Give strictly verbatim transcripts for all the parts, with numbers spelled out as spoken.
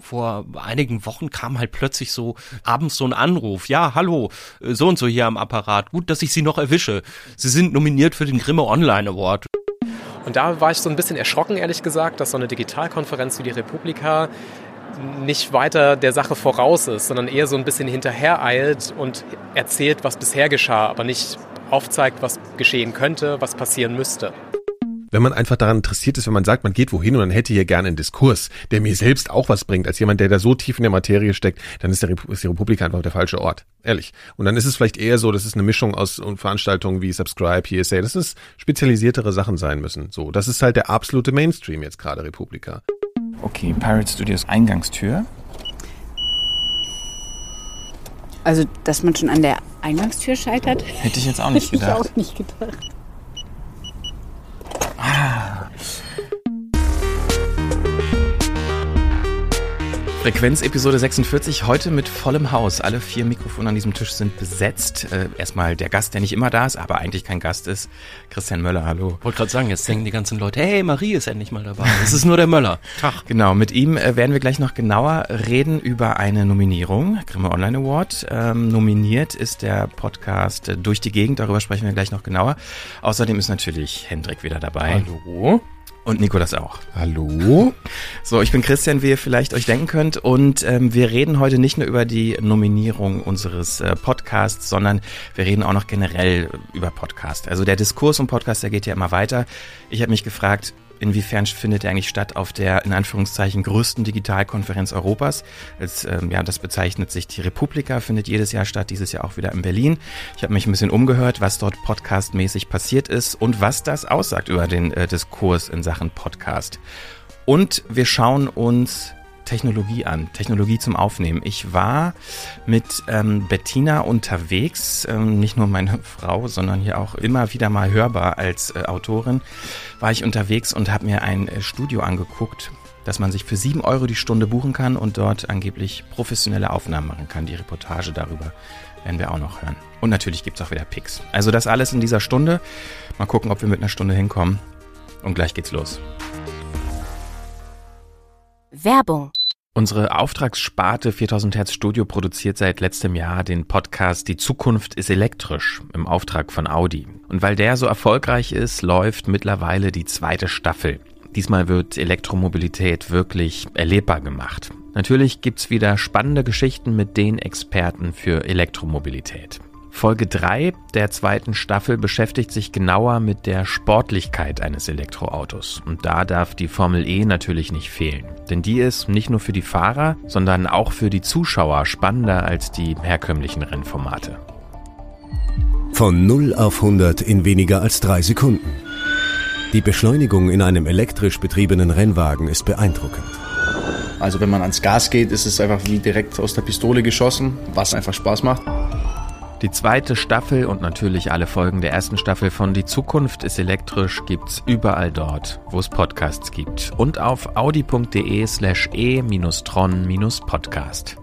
vor einigen Wochen kam halt plötzlich so abends so ein Anruf. Ja, hallo, so und so hier am Apparat. Gut, dass ich Sie noch erwische. Sie sind nominiert für den Grimme Online Award. Und da war ich so ein bisschen erschrocken, ehrlich gesagt, dass so eine Digitalkonferenz wie die Republika nicht weiter der Sache voraus ist, sondern eher so ein bisschen hinterhereilt und erzählt, was bisher geschah, aber nicht aufzeigt, was geschehen könnte, was passieren müsste. Wenn man einfach daran interessiert ist, wenn man sagt, man geht wohin und man hätte hier gerne einen Diskurs, der mir selbst auch was bringt, als jemand, der da so tief in der Materie steckt, dann ist, der Rep- ist die Republika einfach der falsche Ort. Ehrlich. Und dann ist es vielleicht eher so, das ist eine Mischung aus Veranstaltungen wie Subscribe, P S A, dass es spezialisiertere Sachen sein müssen. So, das ist halt der absolute Mainstream jetzt gerade, Republika. Okay, Pirate Studios Eingangstür. Also, dass man schon an der Eingangstür scheitert? Hätte ich jetzt auch nicht gedacht. Hätte ich auch nicht gedacht. Ah. Frequenz Episode sechsundvierzig, heute mit vollem Haus. Alle vier Mikrofone an diesem Tisch sind besetzt. Äh, erstmal der Gast, der nicht immer da ist, aber eigentlich kein Gast ist. Christian Möller, hallo. Wollte gerade sagen, jetzt denken die ganzen Leute, hey, Marie ist endlich mal dabei. Es ist nur der Möller. Tag. Genau, mit ihm äh, werden wir gleich noch genauer reden über eine Nominierung, Grimme Online Award. Ähm, nominiert ist der Podcast äh, Durch die Gegend, darüber sprechen wir gleich noch genauer. Außerdem ist natürlich Hendrik wieder dabei. Hallo. Und Nico auch. Hallo. So, ich bin Christian, wie ihr vielleicht euch denken könnt. Und ähm, wir reden heute nicht nur über die Nominierung unseres äh, Podcasts, sondern wir reden auch noch generell über Podcast. Also der Diskurs um Podcast, der geht ja immer weiter. Ich habe mich gefragt, inwiefern findet er eigentlich statt auf der, in Anführungszeichen, größten Digitalkonferenz Europas. Als, ähm, ja, das bezeichnet sich die Republika, findet jedes Jahr statt, dieses Jahr auch wieder in Berlin. Ich habe mich ein bisschen umgehört, was dort podcastmäßig passiert ist und was das aussagt über den äh, Diskurs in Sachen Podcast. Und wir schauen uns Technologie an, Technologie zum Aufnehmen. Ich war mit ähm, Bettina unterwegs, ähm, nicht nur meine Frau, sondern hier auch immer wieder mal hörbar als äh, Autorin, war ich unterwegs und habe mir ein äh, Studio angeguckt, dass man sich für sieben Euro die Stunde buchen kann und dort angeblich professionelle Aufnahmen machen kann. Die Reportage darüber werden wir auch noch hören. Und natürlich gibt es auch wieder Pics. Also das alles in dieser Stunde. Mal gucken, ob wir mit einer Stunde hinkommen. Und gleich geht's los. Werbung. Unsere Auftragssparte viertausend Hertz Studio produziert seit letztem Jahr den Podcast Die Zukunft ist elektrisch im Auftrag von Audi. Und weil der so erfolgreich ist, läuft mittlerweile die zweite Staffel. Diesmal wird Elektromobilität wirklich erlebbar gemacht. Natürlich gibt's wieder spannende Geschichten mit den Experten für Elektromobilität. Folge drei der zweiten Staffel beschäftigt sich genauer mit der Sportlichkeit eines Elektroautos. Und da darf die Formel E natürlich nicht fehlen. Denn die ist nicht nur für die Fahrer, sondern auch für die Zuschauer spannender als die herkömmlichen Rennformate. Von null auf hundert in weniger als drei Sekunden. Die Beschleunigung in einem elektrisch betriebenen Rennwagen ist beeindruckend. Also wenn man ans Gas geht, ist es einfach wie direkt aus der Pistole geschossen, was einfach Spaß macht. Die zweite Staffel und natürlich alle Folgen der ersten Staffel von Die Zukunft ist elektrisch gibt's überall dort, wo es Podcasts gibt. Und auf audi.de slash e minus tron minus podcast.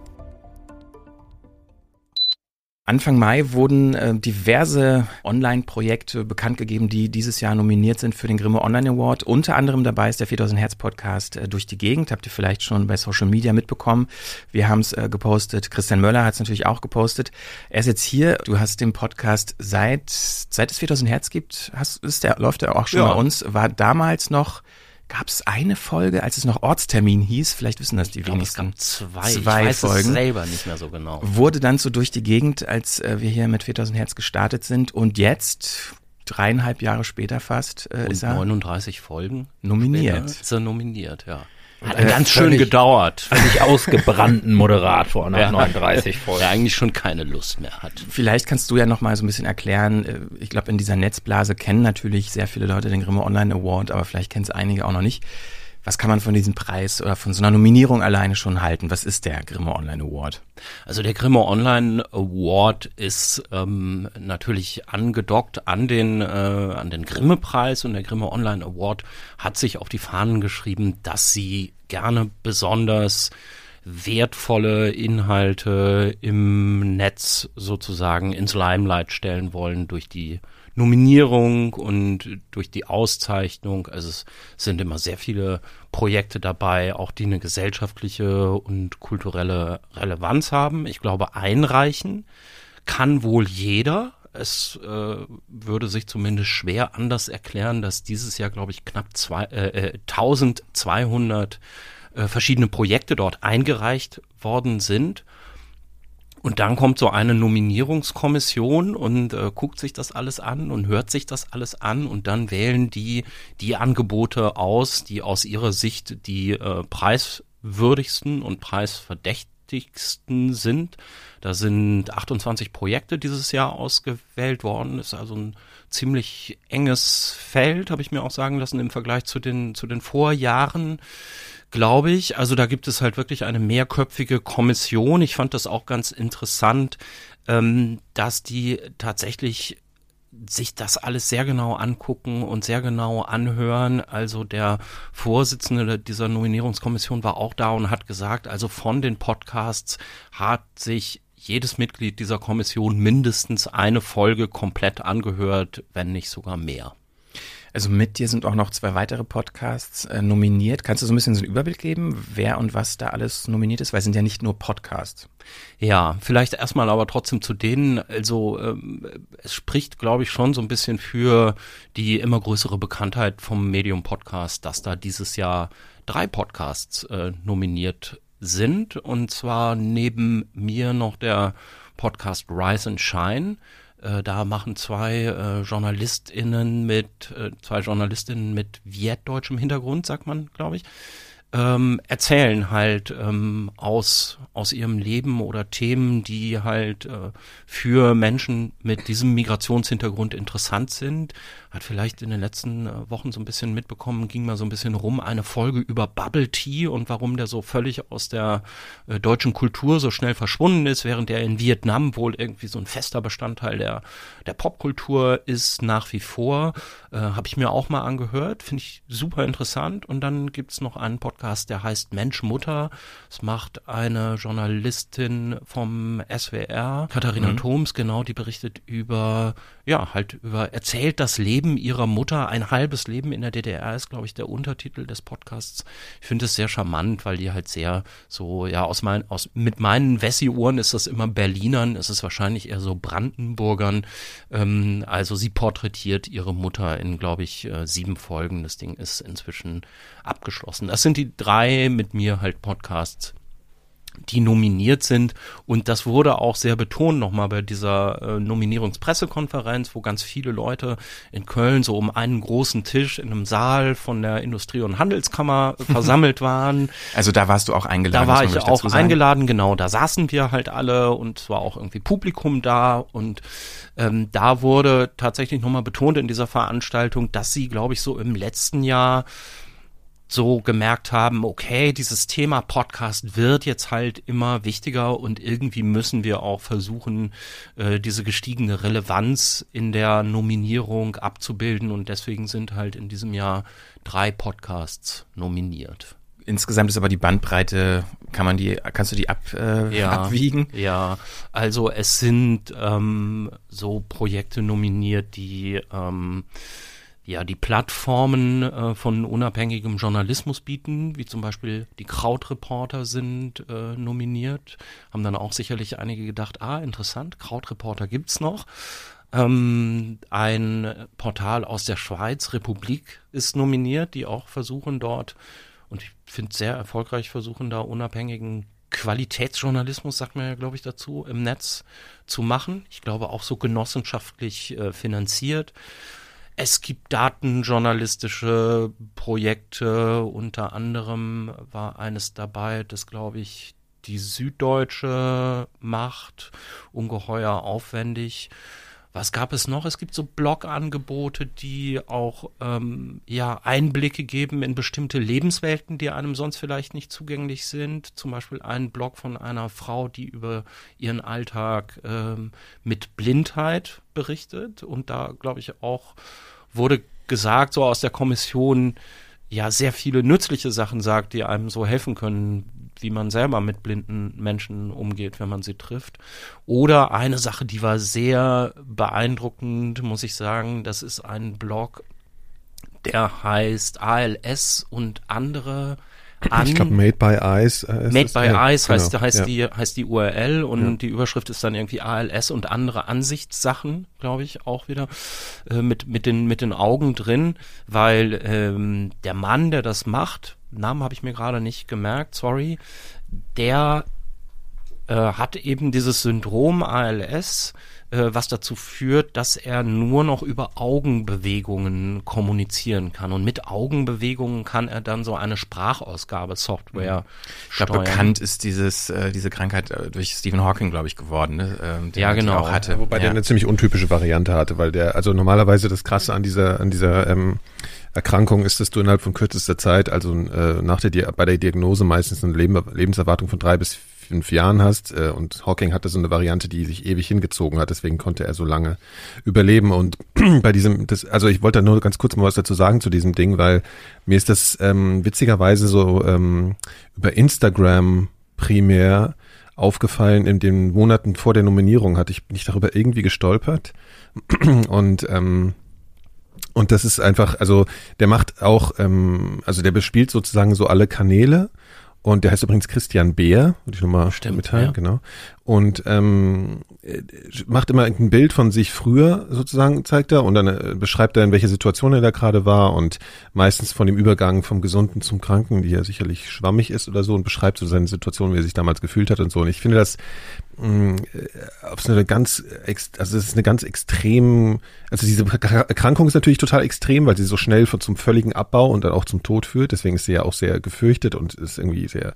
Anfang Mai wurden äh, diverse Online-Projekte bekannt gegeben, die dieses Jahr nominiert sind für den Grimme Online Award. Unter anderem dabei ist der viertausend Hertz Podcast äh, Durch die Gegend. Habt ihr vielleicht schon bei Social Media mitbekommen. Wir haben es äh, gepostet. Christian Möller hat es natürlich auch gepostet. Er ist jetzt hier. Du hast den Podcast seit seit es viertausend Hertz gibt. Hast, ist der, läuft er auch schon ja. bei uns. War damals noch... Gab es eine Folge, als es noch Ortstermin hieß, vielleicht wissen das die ich glaub, wenigsten. Es gab zwei, zwei ich weiß Folgen. Es selber nicht mehr so genau. Wurde dann so durch die Gegend, als äh, wir hier mit viertausend Hertz gestartet sind und jetzt, dreieinhalb Jahre später fast, äh, und ist er neununddreißig Folgen nominiert. Später ist er nominiert, ja. Hat Äh, ganz schön völlig- gedauert. Völlig ausgebrannten Moderator nach Ja. neununddreißig Folgen. Der eigentlich schon keine Lust mehr hat. Vielleicht kannst du ja noch mal so ein bisschen erklären, äh, ich glaube in dieser Netzblase kennen natürlich sehr viele Leute den Grimme Online Award, aber vielleicht kennen es einige auch noch nicht. Was kann man von diesem Preis oder von so einer Nominierung alleine schon halten? Was ist der Grimme Online Award? Also der Grimme Online Award ist ähm, natürlich angedockt an den äh, an den Grimme-Preis, und der Grimme Online Award hat sich auf die Fahnen geschrieben, dass sie gerne besonders wertvolle Inhalte im Netz sozusagen ins Limelight stellen wollen durch die Nominierung und durch die Auszeichnung. Also es sind immer sehr viele Projekte dabei, auch die eine gesellschaftliche und kulturelle Relevanz haben. Ich glaube, einreichen kann wohl jeder. Es äh, würde sich zumindest schwer anders erklären, dass dieses Jahr, glaube ich, knapp zwei, äh, eintausendzweihundert äh, verschiedene Projekte dort eingereicht worden sind. Und dann kommt so eine Nominierungskommission und äh, guckt sich das alles an und hört sich das alles an und dann wählen die die Angebote aus, die aus ihrer Sicht die äh, preiswürdigsten und preisverdächtigsten sind. Da sind achtundzwanzig Projekte dieses Jahr ausgewählt worden. Ist also ein ziemlich enges Feld, habe ich mir auch sagen lassen, im Vergleich zu den zu den Vorjahren. Glaube ich. Also da gibt es halt wirklich eine mehrköpfige Kommission. Ich fand das auch ganz interessant, ähm, dass die tatsächlich sich das alles sehr genau angucken und sehr genau anhören. Also der Vorsitzende dieser Nominierungskommission war auch da und hat gesagt, also von den Podcasts hat sich jedes Mitglied dieser Kommission mindestens eine Folge komplett angehört, wenn nicht sogar mehr. Also mit dir sind auch noch zwei weitere Podcasts äh, nominiert. Kannst du so ein bisschen so einen Überblick geben, wer und was da alles nominiert ist? Weil es sind ja nicht nur Podcasts. Ja, vielleicht erstmal aber trotzdem zu denen, also ähm, es spricht, glaube ich, schon so ein bisschen für die immer größere Bekanntheit vom Medium Podcast, dass da dieses Jahr drei Podcasts äh, nominiert sind. Und zwar neben mir noch der Podcast Rise and Shine. Da machen zwei äh, JournalistInnen mit, äh, zwei JournalistInnen mit vietdeutschem Hintergrund, sagt man, glaube ich, ähm, erzählen halt ähm, aus, aus ihrem Leben oder Themen, die halt äh, für Menschen mit diesem Migrationshintergrund interessant sind. Hat vielleicht in den letzten äh, Wochen so ein bisschen mitbekommen, ging mal so ein bisschen rum, eine Folge über Bubble Tea und warum der so völlig aus der äh, deutschen Kultur so schnell verschwunden ist, während er in Vietnam wohl irgendwie so ein fester Bestandteil der, der Popkultur ist nach wie vor. Äh, habe ich mir auch mal angehört, finde ich super interessant. Und dann gibt's noch einen Podcast, der heißt Mensch Mutter. Das macht eine Journalistin vom S W R, Katharina mhm. Thoms, genau, die berichtet über, ja, halt über, erzählt das Leben ihrer Mutter, ein halbes Leben in der D D R ist, glaube ich, der Untertitel des Podcasts. Ich finde es sehr charmant, weil die halt sehr so, ja, aus meinen, aus, mit meinen Wessi-Ohren ist das immer Berlinern, ist es wahrscheinlich eher so Brandenburgern. Ähm, also sie porträtiert ihre Mutter in, glaube ich, äh, sieben Folgen. Das Ding ist inzwischen abgeschlossen. Das sind die drei mit mir halt Podcasts, die nominiert sind, und das wurde auch sehr betont nochmal bei dieser äh, Nominierungspressekonferenz, wo ganz viele Leute in Köln so um einen großen Tisch in einem Saal von der Industrie- und Handelskammer versammelt waren. Also da warst du auch eingeladen. Da war ich auch eingeladen, genau, da saßen wir halt alle und es war auch irgendwie Publikum da, und ähm, da wurde tatsächlich nochmal betont in dieser Veranstaltung, dass sie, glaube ich, so im letzten Jahr so gemerkt haben, okay, dieses Thema Podcast wird jetzt halt immer wichtiger und irgendwie müssen wir auch versuchen, äh, diese gestiegene Relevanz in der Nominierung abzubilden, und deswegen sind halt in diesem Jahr drei Podcasts nominiert. Insgesamt ist aber die Bandbreite, kann man die, kannst du die ab, äh, ja, abwiegen? Ja, also es sind ähm, so Projekte nominiert, die ähm, ja, die Plattformen äh, von unabhängigem Journalismus bieten, wie zum Beispiel die Krautreporter sind äh, nominiert. Haben dann auch sicherlich einige gedacht, ah, interessant, Krautreporter gibt's noch. Ähm, ein Portal aus der Schweiz, Republik, ist nominiert, die auch versuchen dort, und ich finde sehr erfolgreich, versuchen da unabhängigen Qualitätsjournalismus, sagt man ja, glaube ich, dazu, im Netz zu machen. Ich glaube auch so genossenschaftlich äh, finanziert. Es gibt datenjournalistische Projekte, unter anderem war eines dabei, das, glaube ich, die Süddeutsche macht, ungeheuer aufwendig. Was gab es noch? Es gibt so Blog-Angebote, die auch ähm, ja Einblicke geben in bestimmte Lebenswelten, die einem sonst vielleicht nicht zugänglich sind. Zum Beispiel ein Blog von einer Frau, die über ihren Alltag ähm, mit Blindheit berichtet. Und da, glaube ich, auch wurde gesagt, so aus der Kommission, ja sehr viele nützliche Sachen sagt, die einem so helfen können, wie man selber mit blinden Menschen umgeht, wenn man sie trifft. Oder eine Sache, die war sehr beeindruckend, muss ich sagen, das ist ein Blog, der heißt A L S und andere an. Ich glaube, Made by Eyes. Äh, Made by ja, Eyes heißt, genau, heißt, ja. die, heißt die U R L und Ja. die Überschrift ist dann irgendwie A L S und andere Ansichtssachen, glaube ich, auch wieder äh, mit, mit, den, mit den Augen drin, weil ähm, der Mann, der das macht, Namen habe ich mir gerade nicht gemerkt, sorry, der äh, hat eben dieses Syndrom A L S, äh, was dazu führt, dass er nur noch über Augenbewegungen kommunizieren kann. Und mit Augenbewegungen kann er dann so eine Sprachausgabesoftware Ich glaube, steuern. bekannt ist dieses, äh, diese Krankheit äh, durch Stephen Hawking, glaube ich, geworden, ne? ähm, den Ja, er die genau. auch hatte. Wobei der ja. eine ziemlich untypische Variante hatte, weil der, also normalerweise das Krasse an dieser, an dieser ähm, Erkrankung ist, dass du innerhalb von kürzester Zeit, also äh, nach der Di- bei der Diagnose meistens eine Leben, Lebenserwartung von drei bis fünf Jahren hast. Äh, und Hawking hatte so eine Variante, die sich ewig hingezogen hat, deswegen konnte er so lange überleben. Und bei diesem, das, also ich wollte da nur ganz kurz mal was dazu sagen zu diesem Ding, weil mir ist das ähm, witzigerweise so ähm, über Instagram primär aufgefallen. In den Monaten vor der Nominierung hatte ich, bin ich darüber irgendwie gestolpert. Und ähm, und das ist einfach, also der macht auch, ähm, also der bespielt sozusagen so alle Kanäle. Und der heißt übrigens Christian Beer, würde ich nochmal mitteilen, ja. genau. Und ähm, macht immer ein Bild von sich früher sozusagen, zeigt er, und dann äh, beschreibt er, in welcher Situation er da gerade war und meistens von dem Übergang vom Gesunden zum Kranken, die ja sicherlich schwammig ist oder so, und beschreibt so seine Situation, wie er sich damals gefühlt hat und so. Und ich finde das mh, auf so eine ganz, ex- also es ist eine ganz extrem, also diese Erkrankung ist natürlich total extrem, weil sie so schnell von, zum völligen Abbau und dann auch zum Tod führt. Deswegen ist sie ja auch sehr gefürchtet und ist irgendwie sehr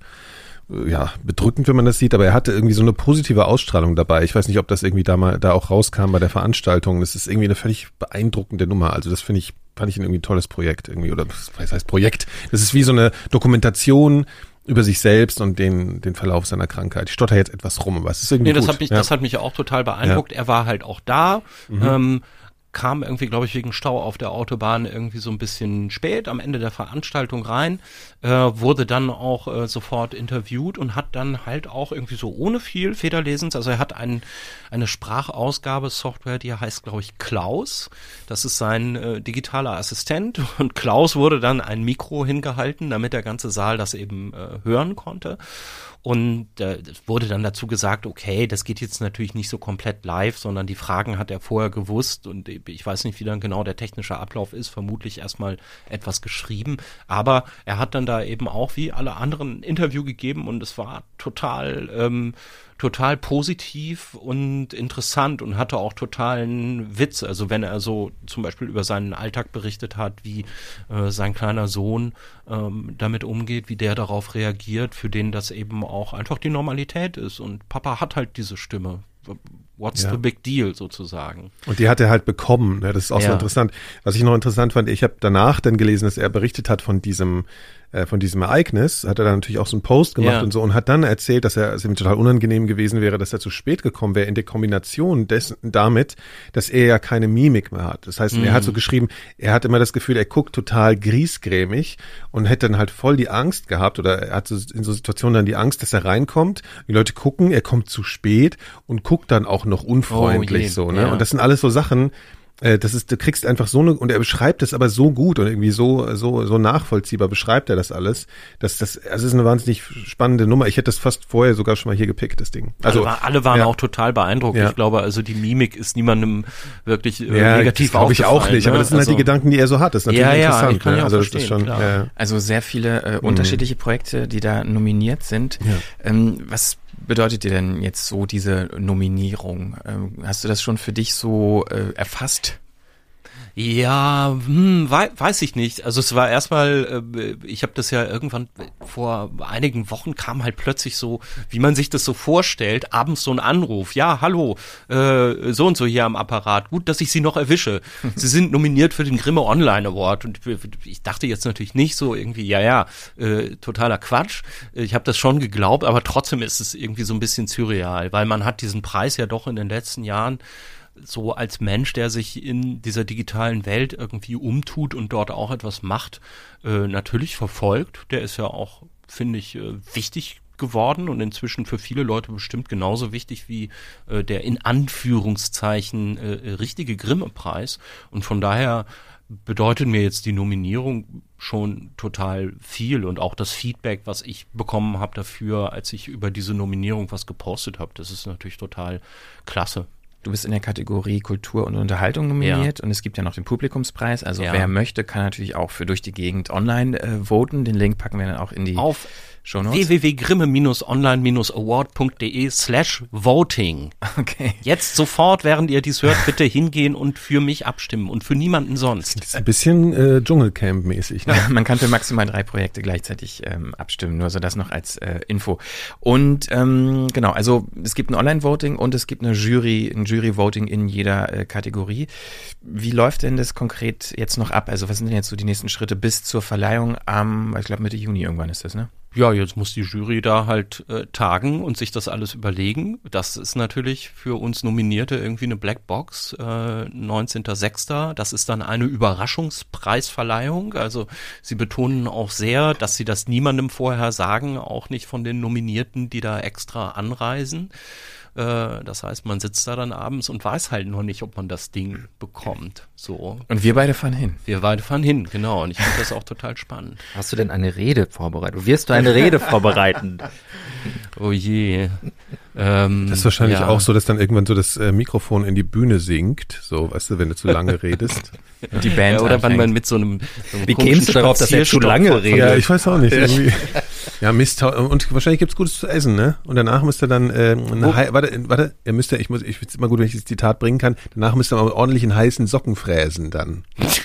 ja, bedrückend, wenn man das sieht, aber er hatte irgendwie so eine positive Ausstrahlung dabei. Ich weiß nicht, ob das irgendwie da mal, da auch rauskam bei der Veranstaltung. Das ist irgendwie eine völlig beeindruckende Nummer. Also das finde ich, fand ich irgendwie ein tolles Projekt irgendwie, oder was heißt Projekt? Das ist wie so eine Dokumentation über sich selbst und den, den Verlauf seiner Krankheit. Ich stotter jetzt etwas rum, aber es ist irgendwie Nee, das gut. hat mich, ja. das hat mich auch total beeindruckt. Ja. Er war halt auch da, Mhm. ähm, kam irgendwie, glaube ich, wegen Stau auf der Autobahn irgendwie so ein bisschen spät am Ende der Veranstaltung rein, äh, wurde dann auch äh, sofort interviewt und hat dann halt auch irgendwie so ohne viel Federlesens, also er hat ein, eine Sprachausgabesoftware, die heißt, glaube ich, Klaus. Das ist sein äh, digitaler Assistent, und Klaus wurde dann ein Mikro hingehalten, damit der ganze Saal das eben äh, hören konnte. Und äh, es wurde dann dazu gesagt, okay, das geht jetzt natürlich nicht so komplett live, sondern die Fragen hat er vorher gewusst, und ich weiß nicht, wie dann genau der technische Ablauf ist, vermutlich erstmal etwas geschrieben, aber er hat dann da eben auch wie alle anderen ein Interview gegeben, und es war total ähm, total positiv und interessant und hatte auch totalen Witz. Also wenn er so zum Beispiel über seinen Alltag berichtet hat, wie äh, sein kleiner Sohn ähm, damit umgeht, wie der darauf reagiert, für den das eben auch einfach die Normalität ist. Und Papa hat halt diese Stimme. What's Ja. the big deal sozusagen? Und die hat er halt bekommen. Ne? Das ist auch Ja. so interessant. Was ich noch interessant fand, ich habe danach dann gelesen, dass er berichtet hat von diesem äh, von diesem Ereignis, hat er dann natürlich auch so einen Post gemacht Ja. und so, und hat dann erzählt, dass er es ihm total unangenehm gewesen wäre, dass er zu spät gekommen wäre, in der Kombination dessen damit, dass er ja keine Mimik mehr hat. Das heißt, Mhm. er hat so geschrieben, er hat immer das Gefühl, er guckt total griesgrämig und hätte dann halt voll die Angst gehabt, oder er hat so in so Situationen dann die Angst, dass er reinkommt, die Leute gucken, er kommt zu spät und guckt dann auch noch unfreundlich Oh je, so, ne? ja. Und das sind alles so Sachen, äh, das ist, du kriegst einfach so eine, und er beschreibt das aber so gut und irgendwie so, so, so nachvollziehbar beschreibt er das alles, dass das, also es ist eine wahnsinnig spannende Nummer. Ich hätte das fast vorher sogar schon mal hier gepickt, das Ding. Also alle, war, alle waren ja. auch total beeindruckt. Ja. Ich glaube, also die Mimik ist niemandem wirklich äh, ja, negativ glaube ich auch aufgefallen, nicht, aber ne? das sind also, halt die Gedanken, die er so hat. Das ist natürlich Ja, ja, interessant. ich kann ne? ja auch also das ist verstehen, schon, klar. ja. Also sehr viele äh, unterschiedliche Projekte, die da nominiert sind. Ja. Ähm, was bedeutet dir denn jetzt so diese Nominierung? Ähm, hast du das schon für dich so äh, erfasst? Ja, hm, wei weiß ich nicht. Also es war erstmal, äh, ich habe das ja irgendwann vor einigen Wochen kam halt plötzlich so, wie man sich das so vorstellt, abends so ein Anruf. Ja, hallo, äh, so und so hier am Apparat. Gut, dass ich Sie noch erwische. Sie sind nominiert für den Grimme Online Award. Und ich dachte jetzt natürlich nicht so irgendwie, ja, ja, äh, totaler Quatsch. Ich habe das schon geglaubt, aber trotzdem ist es irgendwie so ein bisschen surreal, weil man hat diesen Preis ja doch in den letzten Jahren so als Mensch, der sich in dieser digitalen Welt irgendwie umtut und dort auch etwas macht, äh, natürlich verfolgt. Der ist ja auch, finde ich, äh, wichtig geworden und inzwischen für viele Leute bestimmt genauso wichtig wie äh, der in Anführungszeichen äh, richtige Grimme-Preis. Und von daher bedeutet mir jetzt die Nominierung schon total viel und auch das Feedback, was ich bekommen habe dafür, als ich über diese Nominierung was gepostet habe, das ist natürlich total klasse. Du bist in der Kategorie Kultur und Unterhaltung nominiert, ja. Und es gibt ja noch den Publikumspreis. Also ja. Wer möchte, kann natürlich auch für Durch die Gegend online äh, voten. Den Link packen wir dann auch in die Auf w w w punkt grimme online award punkt d e slash voting. Okay. Jetzt sofort, während ihr dies hört, bitte hingehen und für mich abstimmen und für niemanden sonst. Das ist ein bisschen äh, Dschungelcamp-mäßig. Ne? Ja, man kann für maximal drei Projekte gleichzeitig ähm, abstimmen, nur so das noch als äh, Info. Und ähm, genau, also es gibt ein Online-Voting und es gibt eine Jury, ein Jury-Voting in jeder äh, Kategorie. Wie läuft denn das konkret jetzt noch ab? Also was sind denn jetzt so die nächsten Schritte bis zur Verleihung am, ich glaube Mitte Juni irgendwann ist das, ne? Ja, jetzt muss die Jury da halt äh, tagen und sich das alles überlegen. Das ist natürlich für uns Nominierte irgendwie eine Blackbox. Äh, neunzehnter sechster Das ist dann eine Überraschungspreisverleihung. Also sie betonen auch sehr, dass sie das niemandem vorher sagen, auch nicht von den Nominierten, die da extra anreisen. Das heißt, man sitzt da dann abends und weiß halt noch nicht, ob man das Ding bekommt. So. Und wir beide fahren hin. Wir beide fahren hin, genau. Und ich finde das auch total spannend. Hast du denn eine Rede vorbereitet? Wirst du eine Rede vorbereiten? Oh je. Ähm, das ist wahrscheinlich ja. auch so, dass dann irgendwann so das äh, Mikrofon in die Bühne sinkt. So, weißt du, wenn du zu lange redest. Und die Band ja, oder anfängt. wenn man mit so einem, so einem Wie kämst du darauf, dass er zu lange redet? Ja, ich weiß auch nicht. Irgendwie. Ja, Mist. Und wahrscheinlich gibt's Gutes zu essen, ne? Und danach müsst ihr dann, äh, eine hei- warte, warte, ihr müsst ja, ich muss, ich find's immer gut, wenn ich das Zitat bringen kann. Danach müsst ihr mal ordentlich in heißen Socken fräsen dann.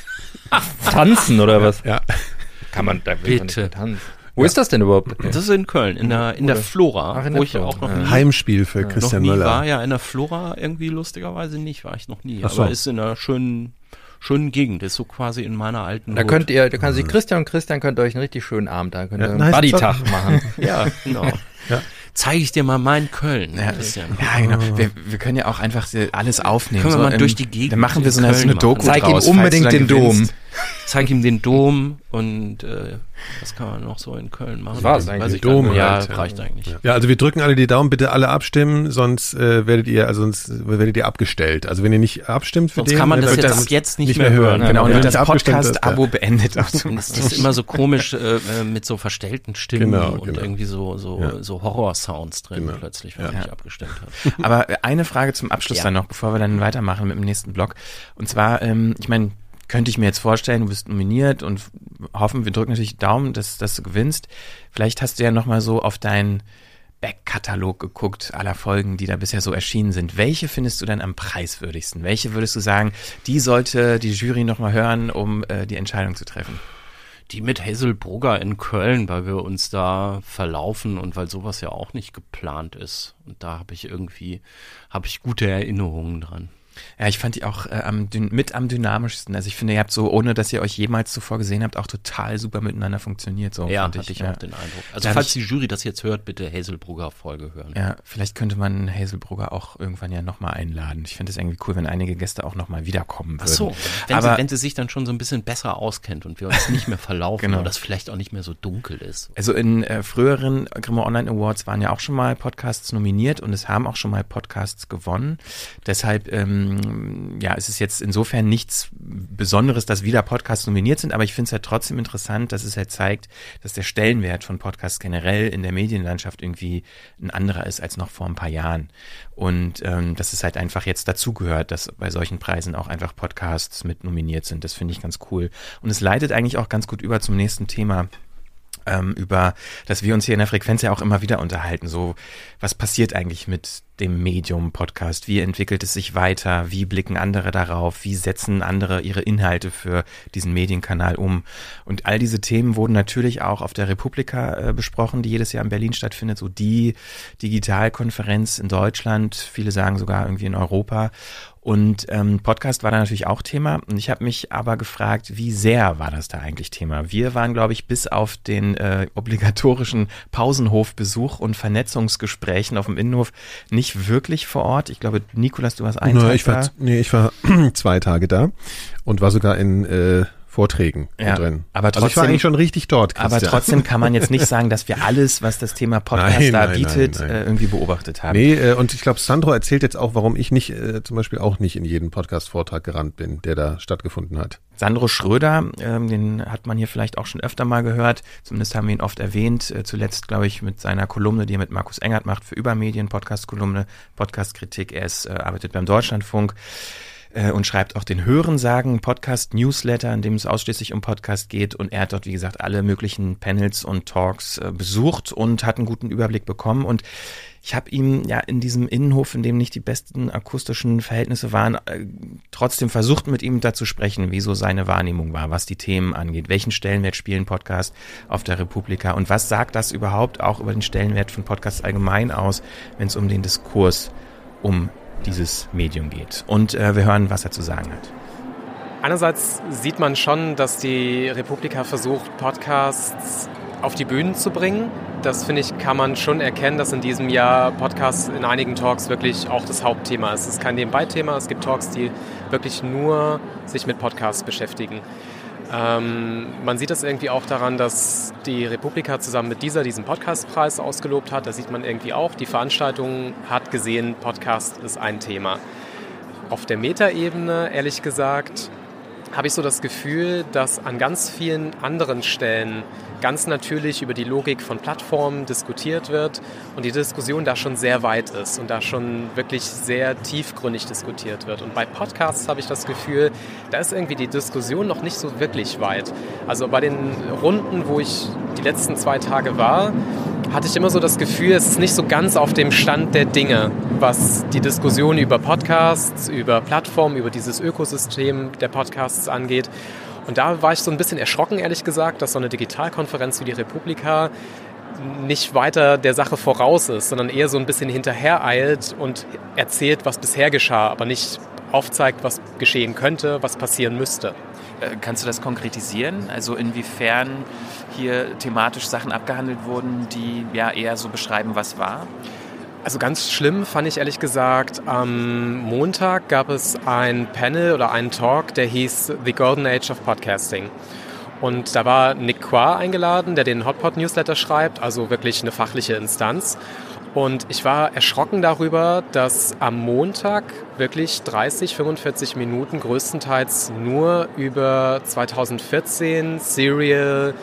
Tanzen oder was? Ja. Kann man da will man Bitte. nicht tanzen? Wo ja. ist das denn überhaupt? Das ist in Köln, in der, in der Flora, Ach, in wo der ich Flora. auch noch Ja. nie, Heimspiel für noch Christian nie Möller. war. Ja, in der Flora irgendwie lustigerweise nicht, war ich noch nie. Ach so. Aber ist in einer schönen, schönen Gegend, ist so quasi in meiner alten Da Hut. könnt ihr, da kann sich Christian und Christian könnt euch einen richtig schönen Abend, da könnt ihr Ja, einen nice Buddy-Tag machen. Ja, genau. Ja. Zeige ich dir mal mein Köln, Ja, Christian. ja, genau. Wir, wir können ja auch einfach alles aufnehmen. Können wir so, mal ähm, durch die Gegend Dann machen wir so in eine, so eine Köln Doku machen. Zeig ihm draus, unbedingt falls du den dann Dom. gewinnst. Zeig ihm den Dom und äh, was kann man noch so in Köln machen? Das war's Weiß eigentlich. ich Dom gar nicht. Ja, halt, ja. reicht eigentlich. Ja, also wir drücken alle die Daumen, bitte alle abstimmen, sonst äh, werdet ihr, also sonst werdet ihr abgestellt. Also wenn ihr nicht abstimmt für Sonst den, kann man dann das wird jetzt das ab jetzt nicht, nicht mehr mehr hören. hören. Genau, und Ja. wird das Wenn ihr abgestimmt hast, Podcast-Abo beendet. Und es ist immer so komisch äh, äh, mit so verstellten Stimmen Genau, und genau. irgendwie so so Ja. so Horror-Sounds drin Genau. plötzlich, wenn Ja. man nicht abgestimmt hat. Aber eine Frage zum Abschluss Ja. dann noch, bevor wir dann weitermachen mit dem nächsten Blog. Und zwar, ähm, ich meine, könnte ich mir jetzt vorstellen, du bist nominiert und hoffen, wir drücken natürlich Daumen, dass, dass du gewinnst. Vielleicht hast du ja nochmal so auf deinen Backkatalog geguckt, aller Folgen, die da bisher so erschienen sind. Welche findest du denn am preiswürdigsten? Welche würdest du sagen, die sollte die Jury nochmal hören, um äh, die Entscheidung zu treffen? Die mit Hazel Brugger in Köln, weil wir uns da verlaufen und weil sowas ja auch nicht geplant ist. Und da habe ich irgendwie, habe ich gute Erinnerungen dran. Ja, ich fand die auch äh, am, dyn- mit am dynamischsten. Also ich finde, ihr habt so, ohne dass ihr euch jemals zuvor gesehen habt, auch total super miteinander funktioniert. So, Ja, fand hatte ich ja. auch den Eindruck. Also Da hab falls ich- die Jury das jetzt hört, bitte Hazel Brugger Folge hören. Ja, vielleicht könnte man Hazel Brugger auch irgendwann ja nochmal einladen. Ich finde es irgendwie cool, wenn einige Gäste auch nochmal wiederkommen würden. Ach so, wenn, Aber sie, wenn sie sich dann schon so ein bisschen besser auskennt und wir uns nicht mehr verlaufen Genau. oder das vielleicht auch nicht mehr so dunkel ist. also in äh, früheren Grimme Online Awards waren ja auch schon mal Podcasts nominiert und es haben auch schon mal Podcasts gewonnen. Deshalb, ähm, ja, es ist jetzt insofern nichts Besonderes, dass wieder Podcasts nominiert sind, aber ich finde es halt trotzdem interessant, dass es halt zeigt, dass der Stellenwert von Podcasts generell in der Medienlandschaft irgendwie ein anderer ist als noch vor ein paar Jahren. Und ähm, dass es halt einfach jetzt dazugehört, dass bei solchen Preisen auch einfach Podcasts mit nominiert sind. Das finde ich ganz cool. Und es leitet eigentlich auch ganz gut über zum nächsten Thema. Ähm, über, dass wir uns hier in der Frequenz ja auch immer wieder unterhalten. So, was passiert eigentlich mit dem Medium Podcast? Wie entwickelt es sich weiter? Wie blicken andere darauf? Wie setzen andere ihre Inhalte für diesen Medienkanal um? Und all diese Themen wurden natürlich auch auf der Republika äh, besprochen, die jedes Jahr in Berlin stattfindet. So die Digitalkonferenz in Deutschland. Viele sagen sogar irgendwie in Europa. Und ähm, Podcast war da natürlich auch Thema. Und ich habe mich aber gefragt, wie sehr war das da eigentlich Thema? Wir waren, glaube ich, bis auf den äh, obligatorischen Pausenhofbesuch und Vernetzungsgesprächen auf dem Innenhof nicht nicht wirklich vor Ort. Ich glaube, Nikolas, du warst einen Na, Tag ich war, da. Nee, ich war zwei Tage da und war sogar in äh, Vorträgen ja, drin. Aber trotzdem, also ich war eigentlich schon richtig dort, Christian. Aber trotzdem kann man jetzt nicht sagen, dass wir alles, was das Thema Podcast nein, da nein, bietet, nein, nein. Äh, irgendwie beobachtet haben. Nee, äh, und ich glaube, Sandro erzählt jetzt auch, warum ich nicht, äh, zum Beispiel auch nicht in jeden Podcast-Vortrag gerannt bin, der da stattgefunden hat. Sandro Schröder, ähm, den hat man hier vielleicht auch schon öfter mal gehört, zumindest haben wir ihn oft erwähnt, äh, zuletzt glaube ich mit seiner Kolumne, die er mit Markus Engert macht für Übermedien, Podcast-Kolumne, Podcast-Kritik, er ist, äh, arbeitet beim Deutschlandfunk äh, und schreibt auch den Hörensagen Podcast-Newsletter, in dem es ausschließlich um Podcast geht und er hat dort, wie gesagt, alle möglichen Panels und Talks äh, besucht und hat einen guten Überblick bekommen und ich habe ihm ja in diesem Innenhof, in dem nicht die besten akustischen Verhältnisse waren, äh, trotzdem versucht, mit ihm da zu sprechen, wie so seine Wahrnehmung war, was die Themen angeht. Welchen Stellenwert spielen Podcasts auf der Republika und was sagt das überhaupt auch über den Stellenwert von Podcasts allgemein aus, wenn es um den Diskurs um dieses Medium geht. Und äh, wir hören, was er zu sagen hat. Einerseits sieht man schon, dass die Republika versucht, Podcasts auf die Bühnen zu bringen. Das, finde ich, kann man schon erkennen, dass in diesem Jahr Podcasts in einigen Talks wirklich auch das Hauptthema ist. Es ist kein Nebenbei-Thema, es gibt Talks, die wirklich nur sich mit Podcasts beschäftigen. Ähm, man sieht das irgendwie auch daran, dass die Republika zusammen mit dieser diesen Podcastpreis ausgelobt hat. Da sieht man irgendwie auch, die Veranstaltung hat gesehen, Podcast ist ein Thema. Auf der Metaebene, ehrlich gesagt, habe ich so das Gefühl, dass an ganz vielen anderen Stellen ganz natürlich über die Logik von Plattformen diskutiert wird und die Diskussion da schon sehr weit ist und da schon wirklich sehr tiefgründig diskutiert wird. Und bei Podcasts habe ich das Gefühl, da ist irgendwie die Diskussion noch nicht so wirklich weit. Also bei den Runden, wo ich die letzten zwei Tage war, hatte ich immer so das Gefühl, es ist nicht so ganz auf dem Stand der Dinge, was die Diskussion über Podcasts, über Plattformen, über dieses Ökosystem der Podcasts angeht. Und da war ich so ein bisschen erschrocken, ehrlich gesagt, dass so eine Digitalkonferenz wie die Republika nicht weiter der Sache voraus ist, sondern eher so ein bisschen hinterhereilt und erzählt, was bisher geschah, aber nicht aufzeigt, was geschehen könnte, was passieren müsste. Kannst du das konkretisieren? Also inwiefern hier thematisch Sachen abgehandelt wurden, die ja eher so beschreiben, was war? Also ganz schlimm fand ich ehrlich gesagt, am Montag gab es ein Panel oder einen Talk, der hieß The Golden Age of Podcasting. Und da war Nick Quah eingeladen, der den Hotpot Newsletter schreibt, also wirklich eine fachliche Instanz. Und ich war erschrocken darüber, dass am Montag wirklich dreißig, fünfundvierzig Minuten größtenteils nur über zwanzig vierzehn, Serial,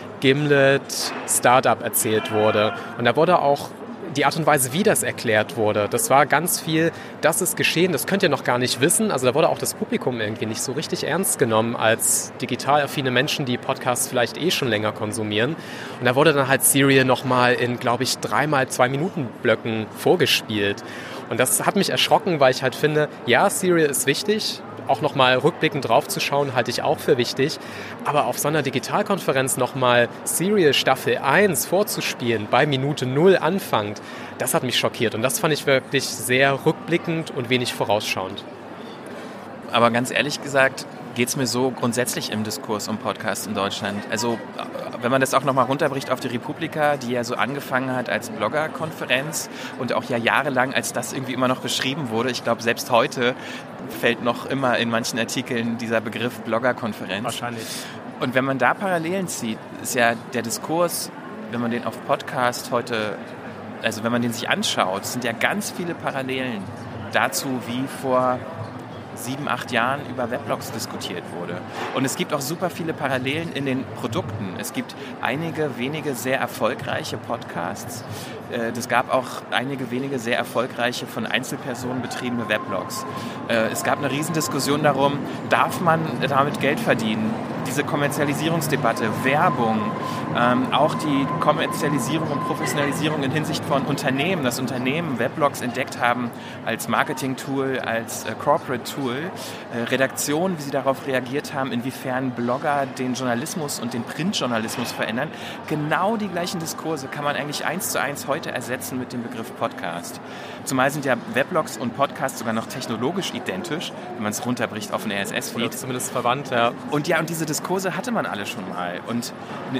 Gimlet, Startup erzählt wurde. Und da wurde auch die Art und Weise, wie das erklärt wurde, das war ganz viel, das ist geschehen, das könnt ihr noch gar nicht wissen. Also da wurde auch das Publikum irgendwie nicht so richtig ernst genommen als digital affine Menschen, die Podcasts vielleicht eh schon länger konsumieren. Und da wurde dann halt Serial nochmal in, glaube ich, dreimal zwei Minuten Blöcken vorgespielt. Und das hat mich erschrocken, weil ich halt finde, ja, Serial ist wichtig, auch nochmal rückblickend drauf zu schauen, halte ich auch für wichtig. Aber auf so einer Digitalkonferenz nochmal Serial Staffel eins vorzuspielen, bei Minute null anfangend, das hat mich schockiert. Und das fand ich wirklich sehr rückblickend und wenig vorausschauend. Aber ganz ehrlich gesagt, geht es mir so grundsätzlich im Diskurs um Podcasts in Deutschland. Also wenn man das auch nochmal runterbricht auf die Republika, die ja so angefangen hat als Bloggerkonferenz und auch ja jahrelang als das irgendwie immer noch beschrieben wurde. Ich glaube, selbst heute fällt noch immer in manchen Artikeln dieser Begriff Bloggerkonferenz. Wahrscheinlich. Und wenn man da Parallelen zieht, ist ja der Diskurs, wenn man den auf Podcast heute, also wenn man den sich anschaut, sind ja ganz viele Parallelen dazu, wie vor sieben, acht Jahren über Weblogs diskutiert wurde. Und es gibt auch super viele Parallelen in den Produkten. Es gibt einige wenige sehr erfolgreiche Podcasts. Es gab auch einige wenige sehr erfolgreiche von Einzelpersonen betriebene Weblogs. Es gab eine Riesendiskussion darum, darf man damit Geld verdienen? Diese Kommerzialisierungsdebatte, Werbung, ähm, auch die Kommerzialisierung und Professionalisierung in Hinsicht von Unternehmen, dass Unternehmen Weblogs entdeckt haben als Marketing-Tool, als äh, Corporate-Tool, äh, Redaktionen, wie sie darauf reagiert haben, inwiefern Blogger den Journalismus und den Printjournalismus verändern. Genau die gleichen Diskurse kann man eigentlich eins zu eins heute ersetzen mit dem Begriff Podcast. Zumal sind ja Weblogs und Podcasts sogar noch technologisch identisch, wenn man es runterbricht auf einen R S S-Feed. Oder zumindest verwandt, ja. Und ja, und diese Diskurse hatte man alle schon mal. Und siehst du das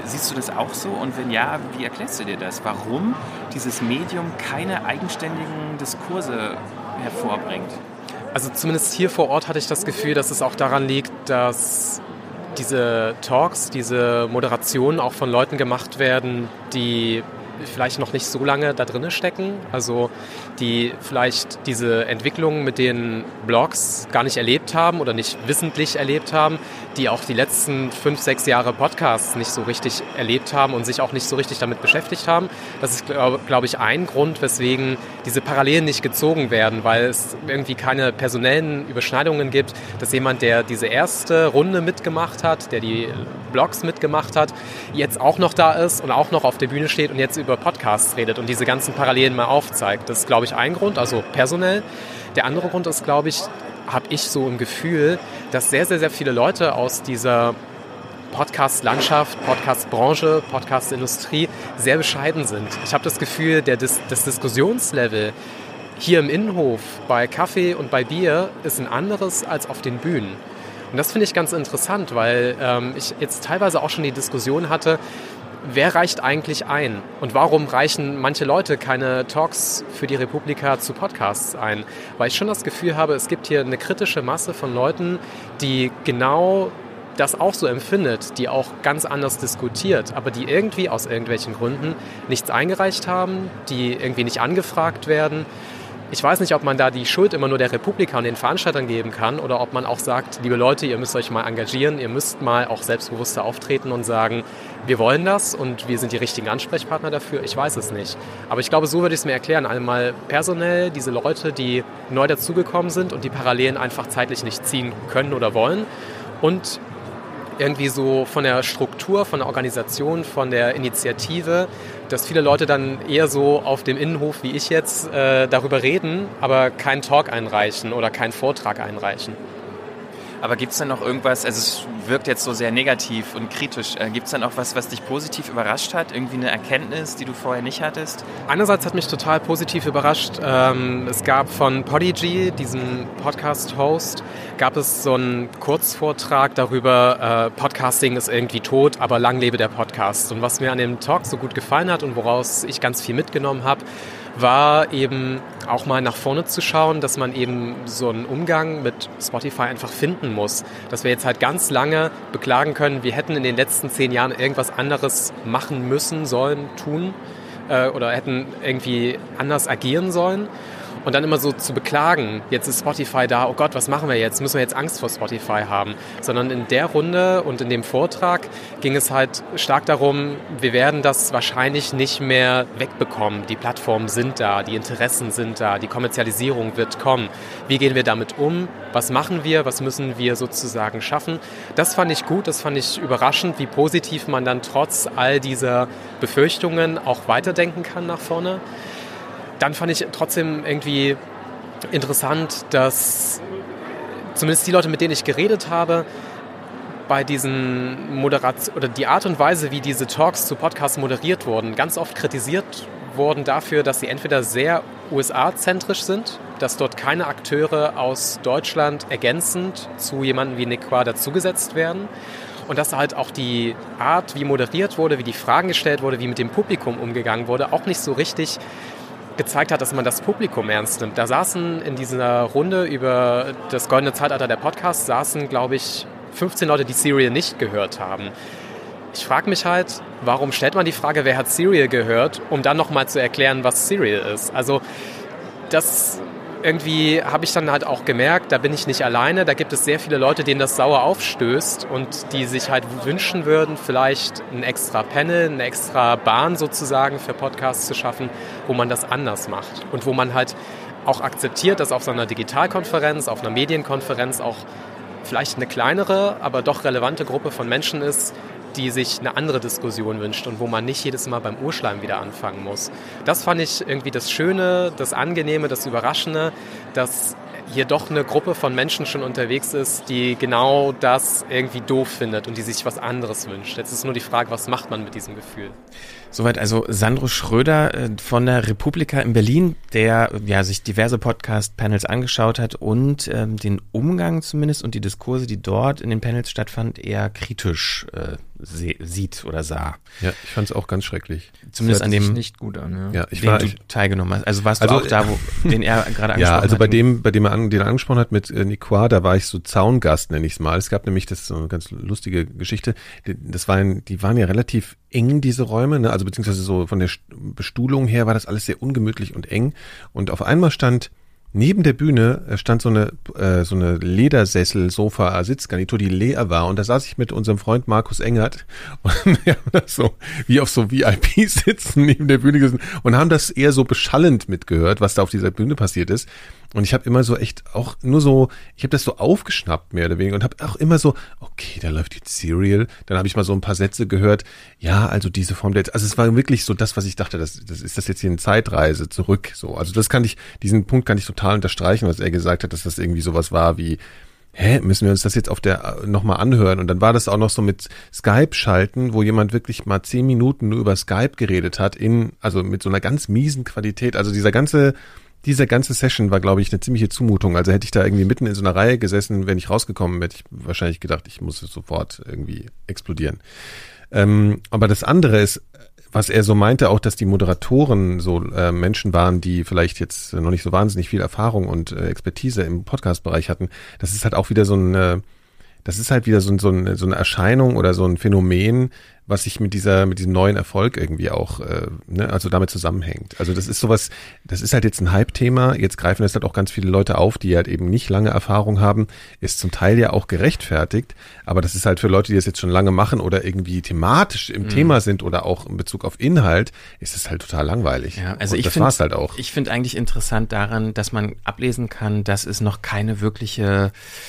das auch so? Und wenn ja, wie erklärst du dir das? Warum dieses Medium keine eigenständigen Diskurse hervorbringt? Also zumindest hier vor Ort hatte ich das Gefühl, dass es auch daran liegt, dass diese Talks, diese Moderationen auch von Leuten gemacht werden, die vielleicht noch nicht so lange da drin stecken, also die vielleicht diese Entwicklung mit den Blogs gar nicht erlebt haben oder nicht wissentlich erlebt haben, die auch die letzten fünf, sechs Jahre Podcasts nicht so richtig erlebt haben und sich auch nicht so richtig damit beschäftigt haben. Das ist, glaube glaub ich, ein Grund, weswegen diese Parallelen nicht gezogen werden, weil es irgendwie keine personellen Überschneidungen gibt, dass jemand, der diese erste Runde mitgemacht hat, der die Blogs mitgemacht hat, jetzt auch noch da ist und auch noch auf der Bühne steht und jetzt über Podcasts redet und diese ganzen Parallelen mal aufzeigt. Das ist, glaube ich, ein Grund, also personell. Der andere Grund ist, glaube ich, habe ich so im Gefühl, dass sehr, sehr, sehr viele Leute aus dieser Podcast-Landschaft, Podcast-Branche, Podcast-Industrie sehr bescheiden sind. Ich habe das Gefühl, der Dis- das Diskussionslevel hier im Innenhof bei Kaffee und bei Bier ist ein anderes als auf den Bühnen. Und das finde ich ganz interessant, weil ähm, ich jetzt teilweise auch schon die Diskussion hatte, wer reicht eigentlich ein? Und warum reichen manche Leute keine Talks für die Republika zu Podcasts ein? Weil ich schon das Gefühl habe, es gibt hier eine kritische Masse von Leuten, die genau das auch so empfindet, die auch ganz anders diskutiert, aber die irgendwie aus irgendwelchen Gründen nichts eingereicht haben, die irgendwie nicht angefragt werden. Ich weiß nicht, ob man da die Schuld immer nur der Republika und den Veranstaltern geben kann oder ob man auch sagt, liebe Leute, ihr müsst euch mal engagieren, ihr müsst mal auch selbstbewusster auftreten und sagen, wir wollen das und wir sind die richtigen Ansprechpartner dafür. Ich weiß es nicht. Aber ich glaube, so würde ich es mir erklären. Einmal personell diese Leute, die neu dazugekommen sind und die Parallelen einfach zeitlich nicht ziehen können oder wollen. Und irgendwie so von der Struktur, von der Organisation, von der Initiative, dass viele Leute dann eher so auf dem Innenhof wie ich jetzt äh, darüber reden, aber keinen Talk einreichen oder keinen Vortrag einreichen. Aber gibt es dann noch irgendwas, also es wirkt jetzt so sehr negativ und kritisch, äh, gibt es dann auch was, was dich positiv überrascht hat? Irgendwie eine Erkenntnis, die du vorher nicht hattest? Einerseits hat mich total positiv überrascht, ähm, es gab von Podigy, diesem Podcast-Host, gab es so einen Kurzvortrag darüber, äh, Podcasting ist irgendwie tot, aber lang lebe der Podcast. Und was mir an dem Talk so gut gefallen hat und woraus ich ganz viel mitgenommen habe, war eben auch mal nach vorne zu schauen, dass man eben so einen Umgang mit Spotify einfach finden muss. Dass wir jetzt halt ganz lange beklagen können, wir hätten in den letzten zehn Jahren irgendwas anderes machen müssen, sollen, tun äh, oder hätten irgendwie anders agieren sollen. Und dann immer so zu beklagen, jetzt ist Spotify da, oh Gott, was machen wir jetzt? Müssen wir jetzt Angst vor Spotify haben? Sondern in der Runde und in dem Vortrag ging es halt stark darum, wir werden das wahrscheinlich nicht mehr wegbekommen. Die Plattformen sind da, die Interessen sind da, die Kommerzialisierung wird kommen. Wie gehen wir damit um? Was machen wir? Was müssen wir sozusagen schaffen? Das fand ich gut, das fand ich überraschend, wie positiv man dann trotz all dieser Befürchtungen auch weiterdenken kann nach vorne. Dann fand ich trotzdem irgendwie interessant, dass zumindest die Leute, mit denen ich geredet habe, bei diesen Moderationen oder die Art und Weise, wie diese Talks zu Podcasts moderiert wurden, ganz oft kritisiert wurden dafür, dass sie entweder sehr U S A-zentrisch sind, dass dort keine Akteure aus Deutschland ergänzend zu jemandem wie Nick Qua dazugesetzt werden. Und dass halt auch die Art, wie moderiert wurde, wie die Fragen gestellt wurde, wie mit dem Publikum umgegangen wurde, auch nicht so richtig gezeigt hat, dass man das Publikum ernst nimmt. Da saßen in dieser Runde über das goldene Zeitalter der Podcasts, saßen, glaube ich, fünfzehn Leute, die Serial nicht gehört haben. Ich frage mich halt, warum stellt man die Frage, wer hat Serial gehört, um dann nochmal zu erklären, was Serial ist. Also das irgendwie habe ich dann halt auch gemerkt, da bin ich nicht alleine, da gibt es sehr viele Leute, denen das sauer aufstößt und die sich halt wünschen würden, vielleicht ein extra Panel, eine extra Bahn sozusagen für Podcasts zu schaffen, wo man das anders macht und wo man halt auch akzeptiert, dass auf so einer Digitalkonferenz, auf einer Medienkonferenz auch vielleicht eine kleinere, aber doch relevante Gruppe von Menschen ist, die sich eine andere Diskussion wünscht und wo man nicht jedes Mal beim Urschleim wieder anfangen muss. Das fand ich irgendwie das Schöne, das Angenehme, das Überraschende, dass hier doch eine Gruppe von Menschen schon unterwegs ist, die genau das irgendwie doof findet und die sich was anderes wünscht. Jetzt ist nur die Frage, was macht man mit diesem Gefühl? Soweit also Sandro Schröder von der Republika in Berlin, der ja sich diverse Podcast-Panels angeschaut hat und ähm, den Umgang zumindest und die Diskurse, die dort in den Panels stattfanden, eher kritisch äh, se- sieht oder sah. Ja, ich fand es auch ganz schrecklich. Zumindest an dem, nicht gut an, ja. Ja, ich den war, du ich, teilgenommen hast. Also warst du Also, auch da, wo den er gerade angesprochen ja, also hat? bei dem, bei dem er an, den er angesprochen hat mit äh, Nicoir, da war ich so Zaungast, nenne ich es mal. Es gab nämlich, das ist so eine ganz lustige Geschichte, die, das waren, die waren ja relativ eng, diese Räume, ne? Also beziehungsweise so von der Bestuhlung her war das alles sehr ungemütlich und eng. Und auf einmal stand neben der Bühne stand so eine äh, so eine Ledersessel-Sofa-Sitzgarnitur, die leer war. Und da saß ich mit unserem Freund Markus Engert und wir haben das so wie auf so V I P-Sitzen neben der Bühne gesessen und haben das eher so beschallend mitgehört, was da auf dieser Bühne passiert ist. Und ich habe immer so echt auch nur so, ich habe das so aufgeschnappt mehr oder weniger und habe auch immer so, okay, da läuft jetzt Serial. Dann habe ich mal so ein paar Sätze gehört. Ja, also diese Form der, also es war wirklich so das, was ich dachte, das, das ist das jetzt hier eine Zeitreise zurück. So, also das kann ich, diesen Punkt kann ich total unterstreichen, was er gesagt hat, dass das irgendwie sowas war wie, hä, müssen wir uns das jetzt auf der nochmal anhören? Und dann war das auch noch so mit Skype-Schalten, wo jemand wirklich mal zehn Minuten nur über Skype geredet hat, in, also mit so einer ganz miesen Qualität. Also dieser ganze Diese ganze Session war, glaube ich, eine ziemliche Zumutung. Also hätte ich da irgendwie mitten in so einer Reihe gesessen, wenn ich rausgekommen, hätte ich wahrscheinlich gedacht, ich muss sofort irgendwie explodieren. Ähm, aber das andere ist, was er so meinte, auch, dass die Moderatoren so äh, Menschen waren, die vielleicht jetzt noch nicht so wahnsinnig viel Erfahrung und äh, Expertise im Podcast-Bereich hatten. Das ist halt auch wieder so eine, das ist halt wieder so, so, eine, so eine Erscheinung oder so ein Phänomen, was sich mit dieser, mit diesem neuen Erfolg irgendwie auch, äh, ne, also damit zusammenhängt. Also das ist sowas, das ist halt jetzt ein Hype-Thema. Jetzt greifen das halt auch ganz viele Leute auf, die halt eben nicht lange Erfahrung haben. Ist zum Teil ja auch gerechtfertigt, aber das ist halt für Leute, die das jetzt schon lange machen oder irgendwie thematisch im mhm. Thema sind oder auch in Bezug auf Inhalt, ist es halt total langweilig. Ja, also und ich das find, war's halt auch. Ich finde eigentlich interessant daran, dass man ablesen kann, dass es noch keine wirkliche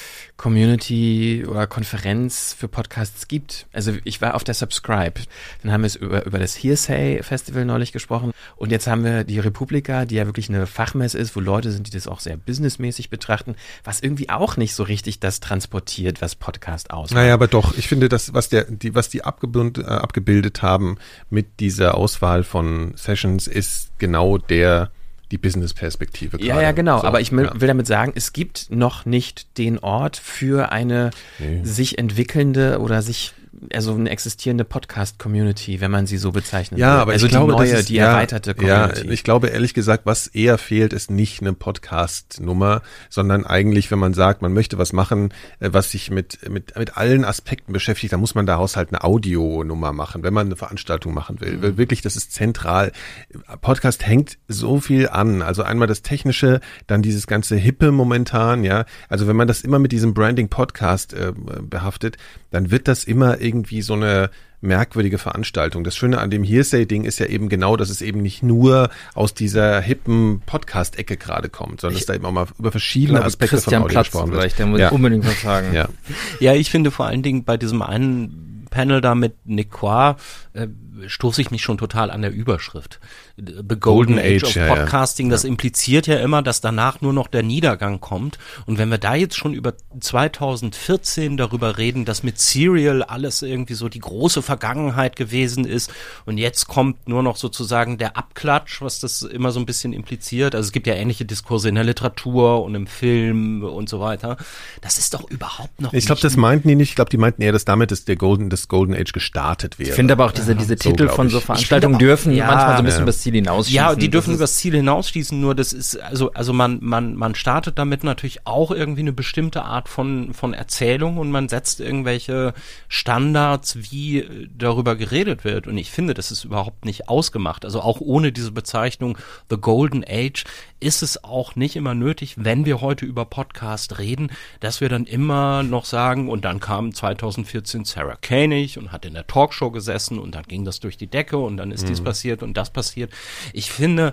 Community oder Konferenz für Podcasts gibt. Also ich war auf der Subscribe, dann haben wir es über, über das Hearsay Festival neulich gesprochen und jetzt haben wir die Republika, die ja wirklich eine Fachmesse ist, wo Leute sind, die das auch sehr businessmäßig betrachten, was irgendwie auch nicht so richtig das transportiert, was Podcast ausmacht. Naja, aber doch, ich finde, das, was der, die, was die abgebild, äh, abgebildet haben mit dieser Auswahl von Sessions, ist genau der die Business-Perspektive gerade. Ja, ja, genau. So, aber ich will, ja. will damit sagen, es gibt noch nicht den Ort für eine nee. sich entwickelnde oder sich, also eine existierende Podcast-Community, wenn man sie so bezeichnet. Ja, will. aber also ich glaube, die neue, das ist, die ja, erweiterte Community. Ja, ich glaube ehrlich gesagt, was eher fehlt, ist nicht eine Podcast-Nummer, sondern eigentlich, wenn man sagt, man möchte was machen, was sich mit mit mit allen Aspekten beschäftigt, dann muss man daraus halt eine Audio-Nummer machen, wenn man eine Veranstaltung machen will. Mhm. Wirklich, das ist zentral. Podcast hängt so viel an. Also einmal das Technische, dann dieses ganze Hippe momentan, ja. Also wenn man das immer mit diesem Branding-Podcast äh, behaftet, dann wird das immer irgendwie so eine merkwürdige Veranstaltung. Das Schöne an dem Hearsay-Ding ist ja eben genau, dass es eben nicht nur aus dieser hippen Podcast-Ecke gerade kommt, sondern dass da eben auch mal über verschiedene Aspekte Christian von Audio Platz gesprochen wird. vielleicht, der muss ja. unbedingt was sagen. Ja. Ja, ich finde vor allen Dingen bei diesem einen Panel da mit Nicoir äh, stoße ich mich schon total an der Überschrift. The Golden, Golden Age, Age of ja, Podcasting, ja. das impliziert ja immer, dass danach nur noch der Niedergang kommt. Und wenn wir da jetzt schon über zweitausendvierzehn darüber reden, dass mit Serial alles irgendwie so die große Vergangenheit gewesen ist und jetzt kommt nur noch sozusagen der Abklatsch, was das immer so ein bisschen impliziert. Also es gibt ja ähnliche Diskurse in der Literatur und im Film und so weiter. Das ist doch überhaupt noch Ich glaube, das meinten die nicht. Ich glaube, die meinten eher, dass damit das, der Golden, das Golden Age gestartet wäre. Ich finde aber auch diese, diese So, Titel von so ich. Veranstaltungen auch, dürfen ja, manchmal so ein bisschen ja. über das Ziel hinausschießen. Ja, die dürfen Das ist- übers Ziel hinausschießen, nur das ist, also, also man, man, man startet damit natürlich auch irgendwie eine bestimmte Art von, von Erzählung und man setzt irgendwelche Standards, wie darüber geredet wird. Und ich finde, das ist überhaupt nicht ausgemacht. Also auch ohne diese Bezeichnung The Golden Age ist es auch nicht immer nötig, wenn wir heute über Podcast reden, dass wir dann immer noch sagen, und dann kam zweitausendvierzehn Sarah Koenig und hat in der Talkshow gesessen und dann ging das durch die Decke und dann ist mhm. dies passiert und das passiert. Ich finde,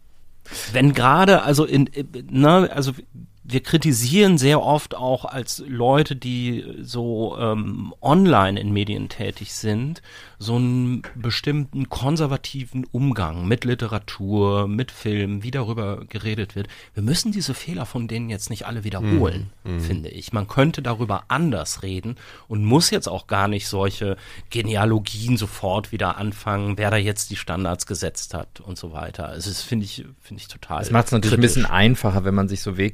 wenn gerade, also in, ne, also wir kritisieren sehr oft auch als Leute, die so ähm, online in Medien tätig sind, so einen bestimmten konservativen Umgang mit Literatur, mit Film, wie darüber geredet wird. Wir müssen diese Fehler von denen jetzt nicht alle wiederholen, mm, finde ich. Man könnte darüber anders reden und muss jetzt auch gar nicht solche Genealogien sofort wieder anfangen, wer da jetzt die Standards gesetzt hat und so weiter. Also das finde ich, finde ich total Das macht es natürlich kritisch. ein bisschen einfacher, wenn man sich so Wegmarken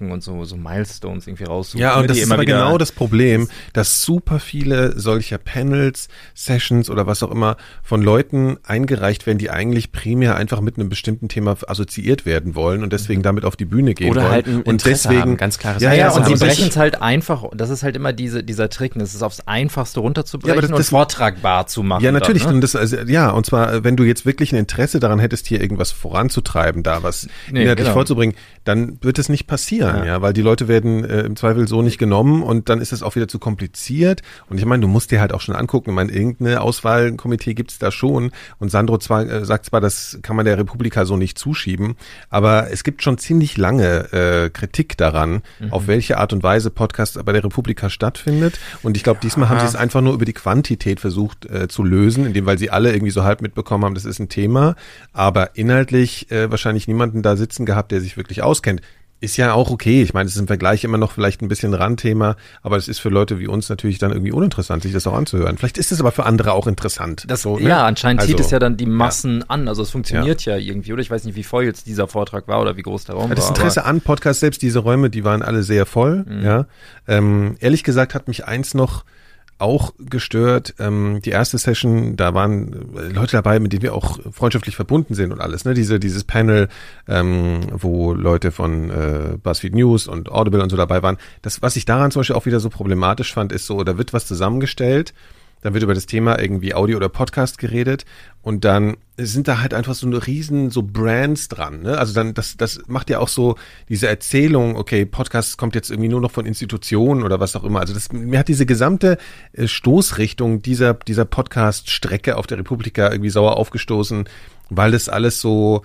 gucken und so, so Milestones irgendwie raussuchen. Ja, und das die ist immer aber wieder genau das Problem, dass super viele solcher Panels, Sessions oder was auch immer von Leuten eingereicht werden, die eigentlich primär einfach mit einem bestimmten Thema assoziiert werden wollen und deswegen damit auf die Bühne gehen Oder wollen. halt ein und Interesse deswegen haben, ganz klares ja, Ja, ja, ja, und aber sie das- brechen es halt einfach, das ist halt immer diese, dieser Trick, das ist aufs Einfachste runterzubrechen Ja, aber das- und das- vortragbar zu machen. Ja, natürlich. Dann, ne? Und das, also, ja, und zwar, wenn du jetzt wirklich ein Interesse daran hättest, hier irgendwas voranzutreiben, da was Nee, inhaltlich genau. vorzubringen, dann wird es nicht passieren, ja, Ja. weil die Leute werden äh, im Zweifel so nicht genommen und dann ist es auch wieder zu kompliziert. Und ich meine, du musst dir halt auch schon angucken, ich meine, irgendeine Auswahlkomitee gibt's da schon und Sandro zwar, äh, sagt zwar, das kann man der Republika so nicht zuschieben, aber es gibt schon ziemlich lange äh, Kritik daran, Mhm. auf welche Art und Weise Podcast bei der Republika stattfindet. Und ich glaube, diesmal haben sie es einfach nur über die Quantität versucht äh, zu lösen, indem weil sie alle irgendwie so halb mitbekommen haben, das ist ein Thema, aber inhaltlich äh, wahrscheinlich niemanden da sitzen gehabt, der sich wirklich auskennt. Ist ja auch okay. Ich meine, es ist im Vergleich immer noch vielleicht ein bisschen Randthema, aber es ist für Leute wie uns natürlich dann irgendwie uninteressant, sich das auch anzuhören. Vielleicht ist es aber für andere auch interessant. Das, so, ne? Ja, anscheinend zieht Also, es ja dann die Massen an. Also es funktioniert ja. ja irgendwie. Oder ich weiß nicht, wie voll jetzt dieser Vortrag war oder wie groß der Raum Das war. Interesse an Podcasts, selbst diese Räume, die waren alle sehr voll. Mhm. Ja, ähm, ehrlich gesagt hat mich eins noch auch gestört. Ähm, die erste Session, da waren äh, Leute dabei, mit denen wir auch freundschaftlich verbunden sind und alles. Ne, diese dieses Panel, ähm, wo Leute von äh, BuzzFeed News und Audible und so dabei waren. Das, was ich daran zum Beispiel auch wieder so problematisch fand, ist so, da wird was zusammengestellt. Dann wird über das Thema irgendwie Audio oder Podcast geredet und dann sind da halt einfach so eine riesen so Brands dran, ne? Also dann das das macht ja auch so diese Erzählung, okay, Podcast kommt jetzt irgendwie nur noch von Institutionen oder was auch immer. Also das mir hat diese gesamte äh, Stoßrichtung dieser dieser Podcast Strecke auf der Republika irgendwie sauer aufgestoßen, weil das alles so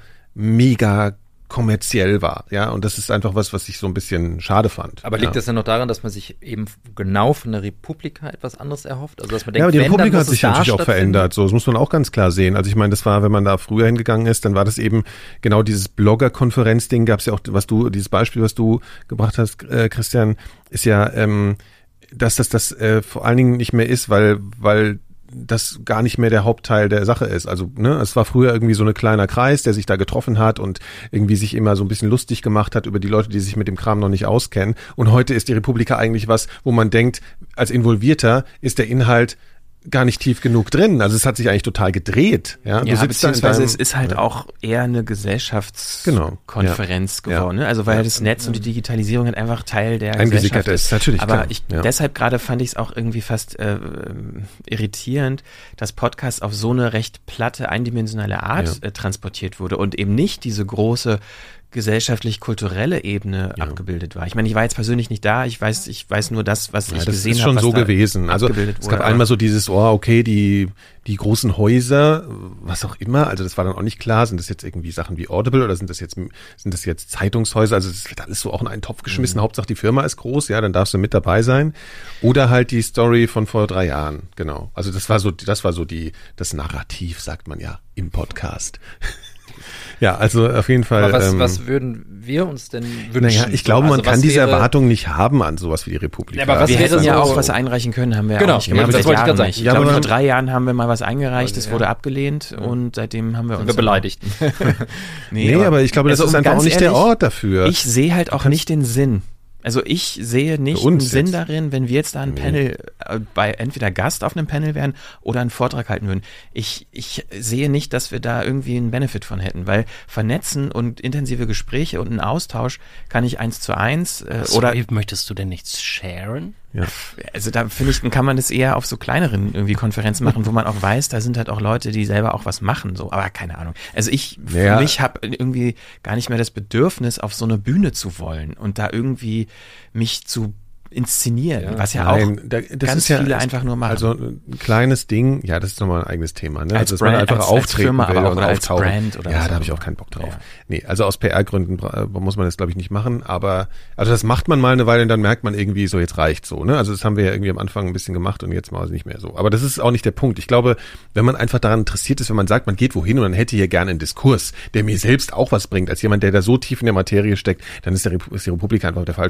mega kommerziell war, ja, und das ist einfach was, was ich so ein bisschen schade fand. Aber liegt ja. das denn noch daran, dass man sich eben genau von der Republika etwas anderes erhofft? Also dass man denkt, Ja, aber die wenn, dann Republika muss hat sich es da natürlich auch stattfinden? verändert. So, das muss man auch ganz klar sehen. Also ich meine, das war, wenn man da früher hingegangen ist, dann war das eben genau dieses Blogger-Konferenz-Ding. Gab es ja auch, was du, dieses Beispiel, was du gebracht hast, äh, Christian, ist ja, ähm, dass das das äh, vor allen Dingen nicht mehr ist, weil weil das gar nicht mehr der Hauptteil der Sache ist. Also, ne, es war früher irgendwie so ein kleiner Kreis, der sich da getroffen hat und irgendwie sich immer so ein bisschen lustig gemacht hat über die Leute, die sich mit dem Kram noch nicht auskennen. Und heute ist die Republika eigentlich was, wo man denkt, als Involvierter ist der Inhalt gar nicht tief genug drin. Also es hat sich eigentlich total gedreht. Ja, Ja, du sitzt da in beziehungsweise deinem- es ist halt ja. auch eher eine Genau, Gesellschaftskonferenz ja. geworden. Ne? Also weil das Netz und die Digitalisierung halt einfach Teil der Eingesickert Gesellschaft ist, natürlich, Aber klar, ich, ja. deshalb gerade fand ich es auch irgendwie fast äh, irritierend, dass Podcast auf so eine recht platte, eindimensionale Art Ja. äh, transportiert wurde und eben nicht diese große gesellschaftlich-kulturelle Ebene Ja. abgebildet war. Ich meine, ich war jetzt persönlich nicht da, ich weiß, ich weiß nur das, was Ja, ich das gesehen ist habe. schon was so da gewesen. Also abgebildet es wurde, gab aber- einmal so dieses, oh, okay, die die großen Häuser, was auch immer. Also das war dann auch nicht klar. Sind das jetzt irgendwie Sachen wie Audible oder sind das jetzt sind das jetzt Zeitungshäuser? Also das wird alles so auch in einen Topf geschmissen. Mhm. Hauptsache die Firma ist groß, ja, dann darfst du mit dabei sein. Oder halt die Story von vor drei Jahren, genau. Also das war so, das war so die das Narrativ, sagt man ja im Podcast. Ja, also auf jeden Fall. Aber was, ähm, was würden wir uns denn wünschen? naja, ich glaube, Also man kann was diese wäre- Erwartung nicht haben an sowas wie die Republik. Ja, aber was wir wäre hätten ja so- auch was einreichen können, haben wir Genau, auch nicht ja, gemacht. das Seit wollte ich Jahren gerade sagen. nicht. Ich Ja, glaube, aber- vor drei Jahren haben wir mal was eingereicht, das Ja. wurde abgelehnt und seitdem haben wir uns... wir beleidigt. Nee, aber ich glaube, das Also, ist um einfach auch ganz nicht der ehrlich, Ort dafür. Ich sehe halt auch nicht den Sinn. Also ich sehe nicht Für uns einen Sinn jetzt. darin, wenn wir jetzt da ein Nee. Panel äh, bei entweder Gast auf einem Panel wären oder einen Vortrag halten würden. Ich, ich sehe nicht, dass wir da irgendwie einen Benefit von hätten, weil vernetzen und intensive Gespräche und ein Austausch kann ich eins zu eins äh, oder Sorry, möchtest du denn nichts sharen? Ja. also da finde ich, dann kann man das eher auf so kleineren irgendwie Konferenzen machen, wo man auch weiß, da sind halt auch Leute, die selber auch was machen, so, aber keine Ahnung. Also ich, für Ja. mich habe irgendwie gar nicht mehr das Bedürfnis, auf so eine Bühne zu wollen und da irgendwie mich zu inszenieren, Ja. was ja Nein, auch da- das ganz ist ja, viele einfach nur machen. Also ein kleines Ding, ja, das ist nochmal ein eigenes Thema, ne? Als Also, dass man Brand- einfach als- als auftreten Firma, will aber auch und als auftauchen. Brand oder ja, was da habe auch ich auch immer. keinen Bock drauf. Ja. Nee, also aus P R-Gründen bra- muss man das, glaube ich, nicht machen, aber also das macht man mal eine Weile und dann merkt man irgendwie so, jetzt reicht so, ne? Also das haben wir ja irgendwie am Anfang ein bisschen gemacht und jetzt mal nicht mehr so. Aber das ist auch nicht der Punkt. Ich glaube, wenn man einfach daran interessiert ist, wenn man sagt, man geht wohin und man hätte hier gerne einen Diskurs, der mir selbst auch was bringt, als jemand, der da so tief in der Materie steckt, dann ist, der Rep- ist die Republik einfach der falsche Ort.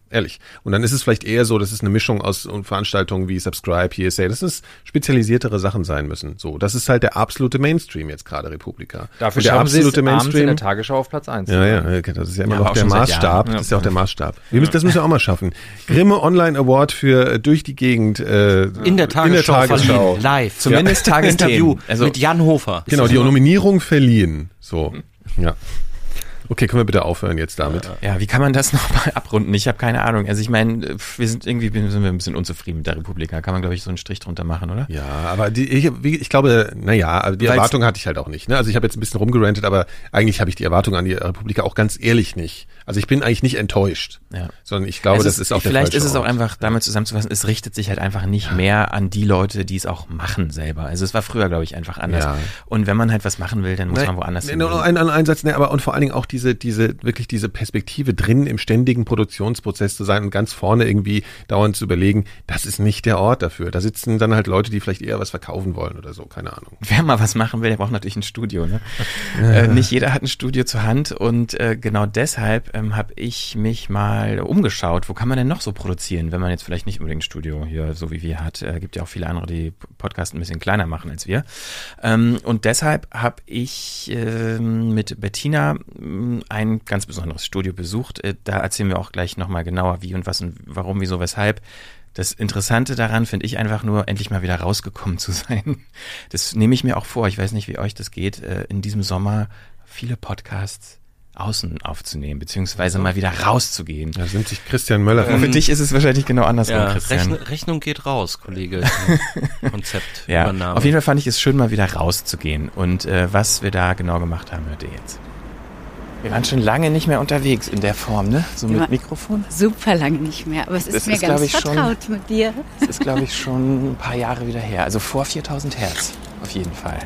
Ehrlich. Und dann ist es vielleicht eher so, das ist eine Mischung aus Veranstaltungen wie Subscribe, P S A, dass es spezialisiertere Sachen sein müssen. So, das ist halt der absolute Mainstream jetzt gerade, Republika. Dafür und der schaffen sie es absolute abends in der Tagesschau auf Platz eins. Ja, ja, das ist ja immer Ja, noch auch der schon seit Maßstab. Jahren. Das ist ja auch der Maßstab. Wir müssen, das müssen wir auch mal schaffen. Grimme Online Award für äh, durch die Gegend äh, In der Tagesschau, in der Tagesschau. verliehen, live. Zumindest ja. Tagesthemen. Interview Also- mit Jan Hofer. Genau, die Nominierung verliehen. So, ja. Okay, können wir bitte aufhören jetzt damit? Ja, wie kann man das nochmal abrunden? Ich habe keine Ahnung. Also ich meine, wir sind irgendwie sind wir ein bisschen unzufrieden mit der Republika. Kann man, glaube ich, so einen Strich drunter machen, oder? Ja, aber die, ich, wie- ich glaube, naja, also die Weil's- Erwartung hatte ich halt auch nicht. Ne? Also ich habe jetzt ein bisschen rumgerantet, aber eigentlich habe ich die Erwartung an die Republika auch ganz ehrlich nicht. Also ich bin eigentlich nicht enttäuscht, Ja. sondern ich glaube, Es das ist auch der Vielleicht falsche ist es auch Ort. einfach, damit zusammenzufassen, es richtet sich halt einfach nicht mehr an die Leute, die es auch machen selber. Also es war früher, glaube ich, einfach anders. Ja. Und wenn man halt was machen will, dann muss Nein, man woanders nee, hin. nur ein, ein Einsatz, ne, aber und vor allen Dingen auch diese, diese, wirklich diese Perspektive drin im ständigen Produktionsprozess zu sein und ganz vorne irgendwie dauernd zu überlegen, das ist nicht der Ort dafür. Da sitzen dann halt Leute, die vielleicht eher was verkaufen wollen oder so, keine Ahnung. Wer mal was machen will, der braucht natürlich ein Studio. Ne? Äh, nicht jeder hat ein Studio zur Hand und äh, genau deshalb ähm, habe ich mich mal umgeschaut, wo kann man denn noch so produzieren, wenn man jetzt vielleicht nicht unbedingt ein Studio hier so wie wir hat. Äh, gibt ja auch viele andere, die Podcast ein bisschen kleiner machen als wir. Ähm, und deshalb habe ich äh, mit Bettina mh, ein ganz besonderes Studio besucht. Äh, da erzählen wir auch gleich nochmal genauer, wie und was und warum, wieso, weshalb. Das Interessante daran finde ich einfach nur, endlich mal wieder rausgekommen zu sein. Das nehme ich mir auch vor. Ich weiß nicht, wie euch das geht, äh, in diesem Sommer viele Podcasts außen aufzunehmen, beziehungsweise mal wieder rauszugehen. Da nimmt sich Christian Möller Für dich ist es wahrscheinlich genau andersrum, Ja, Christian. Rechn Rechnung geht raus, Kollege. Konzept, Ja, Übernahme. auf jeden Fall fand ich es schön, mal wieder rauszugehen. Und äh, was wir da genau gemacht haben, hört ihr jetzt. Wir waren schon lange nicht mehr unterwegs in der Form, ne? So mit Ja. Mikrofon. Super lange nicht mehr, aber es ist Das mir ist, glaub ganz ich, schon- vertraut mit dir. Das ist, glaube ich, schon ein paar Jahre wieder her. Also vor viertausend Hertz, auf jeden Fall.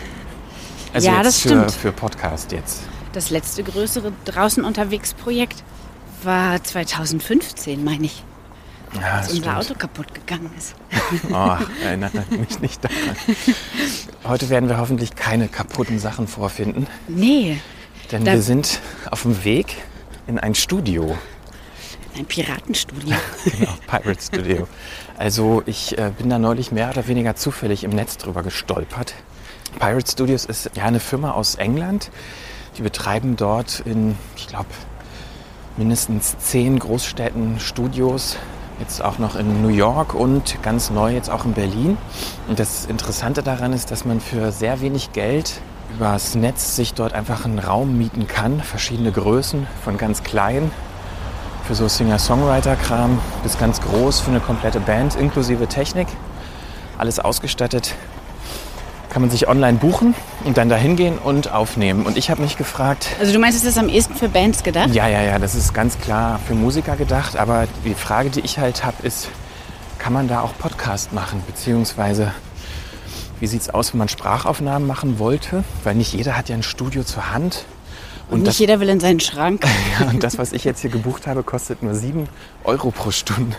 Also Ja, jetzt das für, stimmt. für Podcast jetzt. Das letzte größere draußen unterwegs Projekt war zweitausendfünfzehn, meine ich, Ja, als das unser stimmt. Auto kaputt gegangen ist. Oh, erinnert mich nicht daran. Heute werden wir hoffentlich keine kaputten Sachen vorfinden, Nee, denn Da- wir sind auf dem Weg in ein Studio. ein Piratenstudio. Genau, Pirate Studio. Also ich äh, bin da neulich mehr oder weniger zufällig im Netz drüber gestolpert. Pirate Studios ist ja eine Firma aus England. Die betreiben dort in, ich glaube, mindestens zehn Großstädten Studios. Jetzt auch noch in New York und ganz neu jetzt auch in Berlin. Und das Interessante daran ist, dass man für sehr wenig Geld übers Netz sich dort einfach einen Raum mieten kann. Verschiedene Größen, von ganz klein für so Singer-Songwriter-Kram bis ganz groß für eine komplette Band, inklusive Technik. Alles ausgestattet. Kann man sich online buchen und dann da hingehen und aufnehmen. Und ich habe mich gefragt, Also du meinst, es ist am ehesten für Bands gedacht? ja, ja, ja, das ist ganz klar für Musiker gedacht. Aber die Frage, die ich halt habe, ist, kann man da auch Podcast machen? Beziehungsweise, wie sieht es aus, wenn man Sprachaufnahmen machen wollte? Weil nicht jeder hat ja ein Studio zur Hand. Und nicht das, jeder will in seinen Schrank. ja, und das, was ich jetzt hier gebucht habe, kostet nur sieben Euro pro Stunde.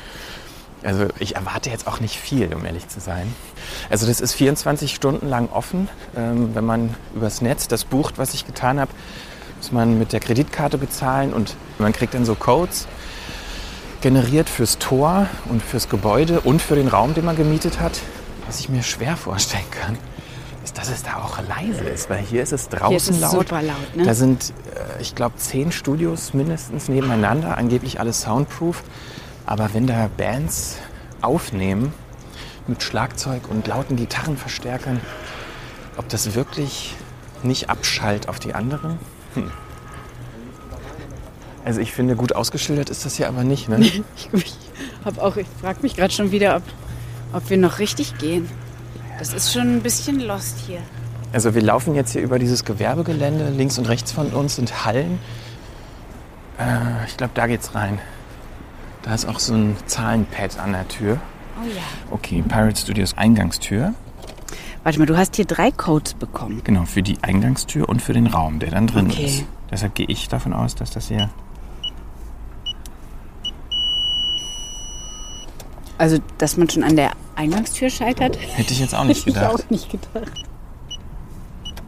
Also ich erwarte jetzt auch nicht viel, um ehrlich zu sein. Also das ist vierundzwanzig Stunden lang offen. Ähm, wenn man übers Netz das bucht, was ich getan habe, muss man mit der Kreditkarte bezahlen und man kriegt dann so Codes generiert fürs Tor und fürs Gebäude und für den Raum, den man gemietet hat. Was ich mir schwer vorstellen kann, ist, dass es da auch leise ist, weil hier ist es draußen Hier ist es laut. super laut, ne? Da sind, äh, ich glaube, zehn Studios mindestens nebeneinander, angeblich alles soundproof. Aber wenn da Bands aufnehmen mit Schlagzeug und lauten Gitarrenverstärkern, ob das wirklich nicht abschallt auf die anderen? Hm. Also ich finde, gut ausgeschildert ist das ja aber nicht, ne? Ich, ich, hab auch, ich frage mich gerade schon wieder, ob, ob wir noch richtig gehen. Das ist schon ein bisschen lost hier. Also wir laufen jetzt hier über dieses Gewerbegelände. Links und rechts von uns sind Hallen. Äh, ich glaube, da geht's rein. Da ist auch so ein Zahlenpad an der Tür. Oh ja. Okay, Pirate Studios Eingangstür. Warte mal, du hast hier drei Codes bekommen. Genau, für die Eingangstür und für den Raum, der dann drin Okay. ist. Deshalb gehe ich davon aus, dass das hier... Also, dass man schon an der Eingangstür scheitert? Hätte ich jetzt auch nicht Hätte ich gedacht. auch nicht gedacht.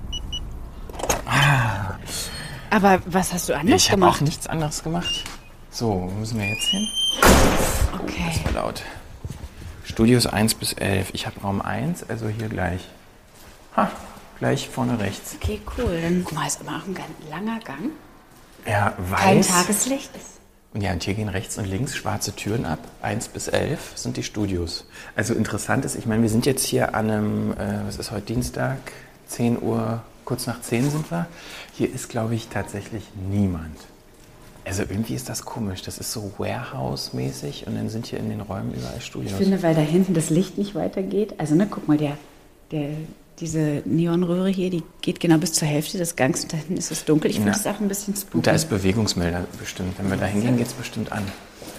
Aber was hast du anders Ich habe gemacht? auch nichts anderes gemacht. So, wo müssen wir jetzt hin? Okay. Oh, das war laut. Studios eins bis elf. Ich habe Raum eins, also hier gleich. Ha, gleich vorne rechts. Okay, cool. Dann guck mal, ist aber auch ein ganz langer Gang. Ja, Kein weiß. Tageslicht. Und ja, und hier gehen rechts und links schwarze Türen ab. eins bis elf sind die Studios. Also interessant ist, ich meine, wir sind jetzt hier an einem, äh, was ist heute, Dienstag, zehn Uhr, kurz nach zehn sind wir. Hier ist, glaube ich, tatsächlich niemand. Also irgendwie ist das komisch. Das ist so Warehouse-mäßig und dann sind hier in den Räumen überall Studios. Ich finde, weil da hinten das Licht nicht weitergeht. Also, ne, guck mal, der, der, diese Neonröhre hier, die geht genau bis zur Hälfte des Gangs und da hinten ist es dunkel. Ich finde das auch ein bisschen spooky. Und da ist Bewegungsmelder bestimmt. Wenn wir da hingehen, geht es bestimmt an.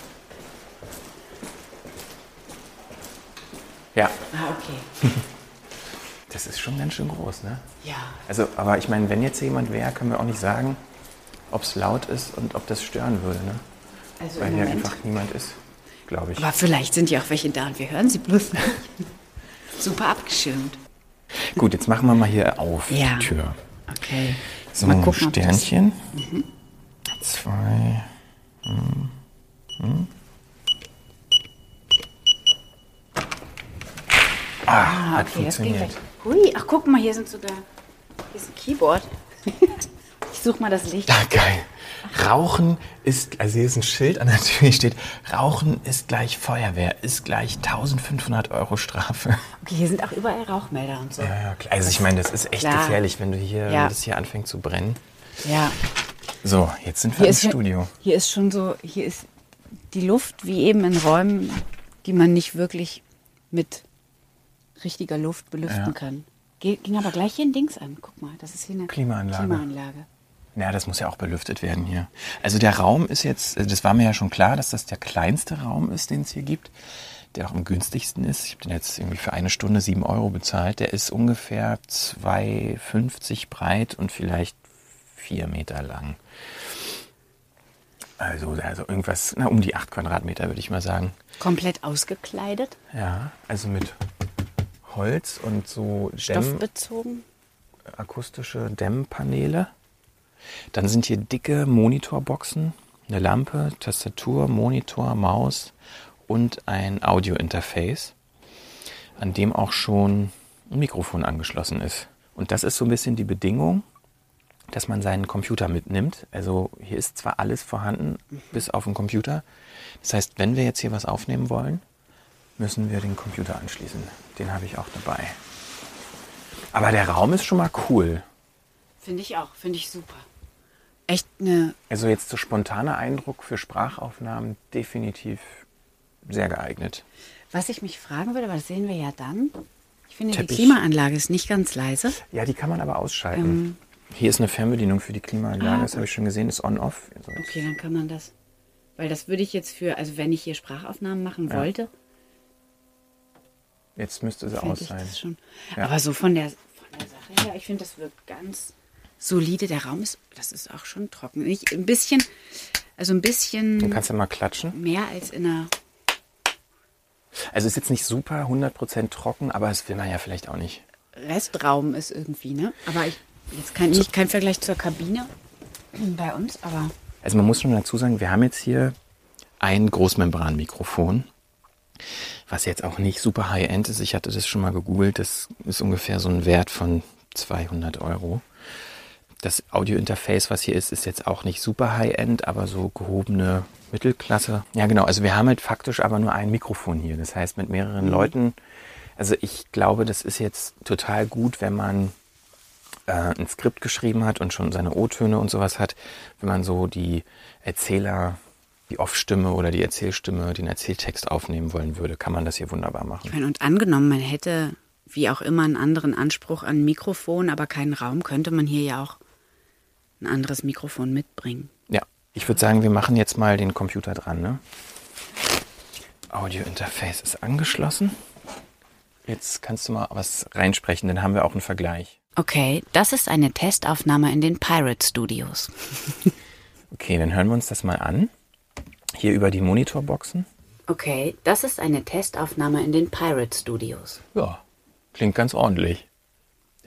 Ja. Ah, okay. Das ist schon ganz schön groß, ne? Ja. Also, aber ich meine, wenn jetzt jemand wäre, können wir auch nicht sagen, ob es laut ist und ob das stören würde, ne? Also Weil im hier Moment. einfach niemand ist, glaube ich. Aber vielleicht sind ja auch welche da und wir hören sie bloß nicht. Super abgeschirmt. Gut, jetzt machen wir mal hier auf Ja. die Tür. Okay. So, Mal gucken, ob das- Sternchen. Mhm. Zwei. Hm. Hm. Ah, Ah, hat okay, das ging funktioniert. gleich. Hui, ach guck mal, hier sind sogar, hier ist ein Keyboard. Ich suche mal das Licht. Ah, geil. Rauchen ist, also hier ist ein Schild an der Tür, hier steht, Rauchen ist gleich Feuerwehr, ist gleich eintausendfünfhundert Euro Strafe. Okay, hier sind auch überall Rauchmelder und so. Ja, ja, klar. Also ich meine, das ist echt Klar. gefährlich, wenn du hier, Ja. wenn das hier anfängt zu brennen. Ja. So, jetzt sind wir Hier im ist, Studio. hier ist schon so, hier ist die Luft wie eben in Räumen, die man nicht wirklich mit richtiger Luft belüften Ja. kann. Ge- Ging aber gleich hier ein Dings an. Guck mal, das ist hier eine Klimaanlage. Klimaanlage. Ja, das muss ja auch belüftet werden hier. Also der Raum ist jetzt, also das war mir ja schon klar, dass das der kleinste Raum ist, den es hier gibt, der auch am günstigsten ist. Ich habe den jetzt irgendwie für eine Stunde sieben Euro bezahlt. Der ist ungefähr zwei fünfzig breit und vielleicht vier Meter lang. Also, also irgendwas, na, um die acht Quadratmeter, würde ich mal sagen. Komplett ausgekleidet, Ja, also mit Holz und so Dämm, stoffbezogen. akustische Dämmpaneele. Dann sind hier dicke Monitorboxen, eine Lampe, Tastatur, Monitor, Maus und ein Audio-Interface, an dem auch schon ein Mikrofon angeschlossen ist. Und das ist so ein bisschen die Bedingung, dass man seinen Computer mitnimmt. Also hier ist zwar alles vorhanden, bis auf den Computer. Das heißt, wenn wir jetzt hier was aufnehmen wollen, müssen wir den Computer anschließen. Den habe ich auch dabei. Aber der Raum ist schon mal cool. Finde ich auch, finde ich super. Echt eine, Also jetzt so spontaner Eindruck für Sprachaufnahmen definitiv sehr geeignet. was ich mich fragen würde, aber das sehen wir ja dann. Ich finde, Teppich. die Klimaanlage ist nicht ganz leise. Ja, die kann man aber ausschalten. Ähm. Hier ist eine Fernbedienung für die Klimaanlage, Ah. das habe ich schon gesehen, ist on-off. Also jetzt- Okay, dann kann man das. Weil das würde ich jetzt für, also wenn ich hier Sprachaufnahmen machen Ja. wollte, Jetzt müsste sie fände aus ich sein. das schon. Ja. Aber so von der, von der Sache her, ich finde, das wirkt ganz solide. Der Raum ist, das ist auch schon trocken. Nicht, ein bisschen, also ein Du bisschen kannst ja mal klatschen. mehr als in einer, Also ist jetzt nicht super hundert Prozent trocken, aber das will man ja vielleicht auch nicht. Restraum ist irgendwie, ne? Aber ich, jetzt kein, nicht kein Vergleich zur Kabine bei uns, aber Also man muss schon dazu sagen, wir haben jetzt hier ein Großmembranmikrofon, was jetzt auch nicht super high-end ist. Ich hatte das schon mal gegoogelt, das ist ungefähr so ein Wert von zweihundert Euro. Das Audio-Interface, was hier ist, ist jetzt auch nicht super high-end, aber so gehobene Mittelklasse. Ja genau, also wir haben halt faktisch aber nur ein Mikrofon hier. Das heißt, mit mehreren Mhm. Leuten, also ich glaube, das ist jetzt total gut, wenn man äh, ein Skript geschrieben hat und schon seine O-Töne und sowas hat, wenn man so die Erzähler, die Off-Stimme oder die Erzählstimme, den Erzähltext aufnehmen wollen würde, kann man das hier wunderbar machen. ich meine, und angenommen, man hätte wie auch immer einen anderen Anspruch an Mikrofon, aber keinen Raum, könnte man hier ja auch ein anderes Mikrofon mitbringen. Ja, ich würde sagen, wir machen jetzt mal den Computer dran. Ne? Audio-Interface ist angeschlossen. Jetzt kannst du mal was reinsprechen, dann haben wir auch einen Vergleich. Okay, das ist eine Testaufnahme in den Pirate Studios. Okay, dann hören wir uns das mal an. Hier über die Monitorboxen. Okay, das ist eine Testaufnahme in den Pirate Studios. Ja, klingt ganz ordentlich.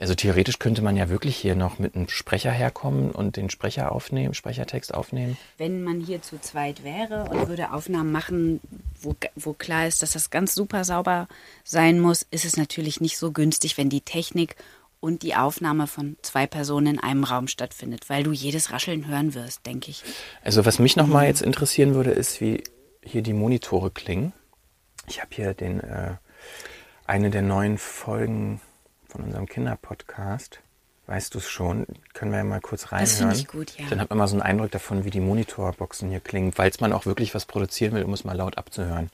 Also theoretisch könnte man ja wirklich hier noch mit einem Sprecher herkommen und den Sprecher aufnehmen, Sprechertext aufnehmen. Wenn man hier zu zweit wäre und würde Aufnahmen machen, wo, wo klar ist, dass das ganz super sauber sein muss, ist es natürlich nicht so günstig, wenn die Technik und die Aufnahme von zwei Personen in einem Raum stattfindet, weil du jedes Rascheln hören wirst, denke ich. Also was mich nochmal jetzt interessieren würde, ist, wie hier die Monitore klingen. Ich habe hier den äh, eine der neuen Folgen von unserem Kinderpodcast. Weißt du es schon? Können wir ja mal kurz reinhören. Das finde ich gut, ja. Dann hat man mal so einen Eindruck davon, wie die Monitorboxen hier klingen, falls man auch wirklich was produzieren will, um es mal laut abzuhören.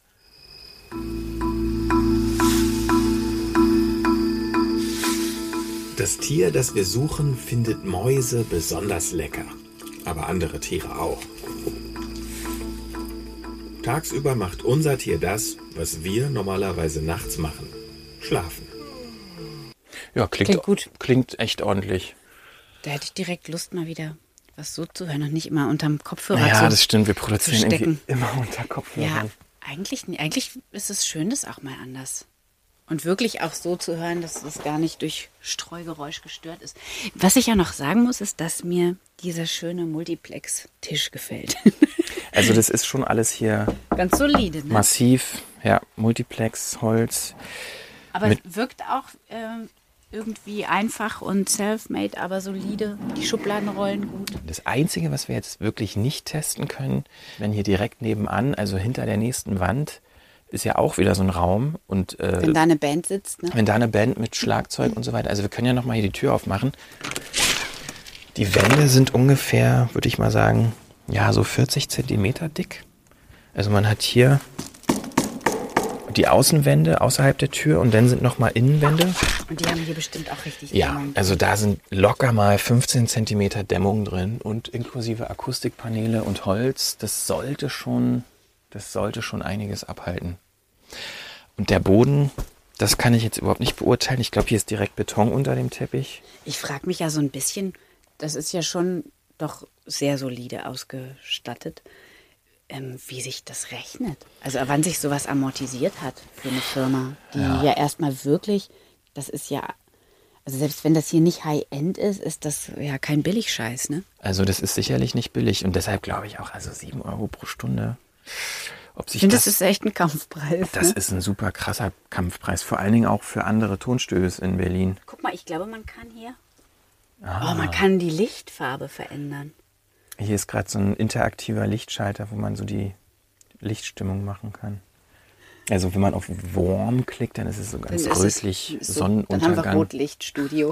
Das Tier, das wir suchen, findet Mäuse besonders lecker, aber andere Tiere auch. Tagsüber macht unser Tier das, was wir normalerweise nachts machen: schlafen. Ja, klingt, Klingt gut. Klingt echt ordentlich. Da hätte ich direkt Lust, mal wieder was so zu hören und nicht immer unterm Kopfhörer Ja, zu das stimmt. Wir produzieren stecken. irgendwie immer unter Kopfhörern. Ja, eigentlich, eigentlich ist es schön, das auch mal anders. Und wirklich auch so zu hören, dass es gar nicht durch Streugeräusch gestört ist. Was ich ja noch sagen muss, ist, dass mir dieser schöne Multiplex-Tisch gefällt. Also das ist schon alles hier Ganz solide, ne? massiv. Ja, Multiplex, Holz. Aber mit- es wirkt auch äh, irgendwie einfach und self-made, aber solide. Die Schubladen rollen gut. Das Einzige, was wir jetzt wirklich nicht testen können, wenn hier direkt nebenan, also hinter der nächsten Wand, ist ja auch wieder so ein Raum. Und äh, Wenn da eine Band sitzt, ne? wenn da eine Band mit Schlagzeug und so weiter, also wir können ja nochmal hier die Tür aufmachen. Die Wände sind ungefähr, würde ich mal sagen, ja, so vierzig Zentimeter dick. Also man hat hier die Außenwände außerhalb der Tür und dann sind nochmal Innenwände. Und die haben hier bestimmt auch richtig Ja, Dämmung. also da sind locker mal fünfzehn Zentimeter Dämmung drin und inklusive Akustikpaneele und Holz. Das sollte schon, das sollte schon einiges abhalten. Und der Boden, das kann ich jetzt überhaupt nicht beurteilen. Ich glaube, hier ist direkt Beton unter dem Teppich. Ich frage mich ja so ein bisschen, das ist ja schon doch sehr solide ausgestattet, ähm, wie sich das rechnet. Also wann sich sowas amortisiert hat für eine Firma, die ja, ja erstmal wirklich, das ist ja, also selbst wenn das hier nicht High-End ist, ist das ja kein Billigscheiß, ne? Also das ist sicherlich nicht billig und deshalb glaube ich auch, also sieben Euro pro Stunde. Ob sich Ich finde, das, das ist echt ein Kampfpreis. das ne? ist ein super krasser Kampfpreis, vor allen Dingen auch für andere Tonstudios in Berlin. Guck mal, ich glaube, man kann hier, Ah. oh, man kann die Lichtfarbe verändern. Hier ist gerade so ein interaktiver Lichtschalter, wo man so die Lichtstimmung machen kann. Also wenn man auf Warm klickt, dann ist es so ganz Dann ist es rötlich, so, Sonnenuntergang. Dann haben wir Rotlichtstudio.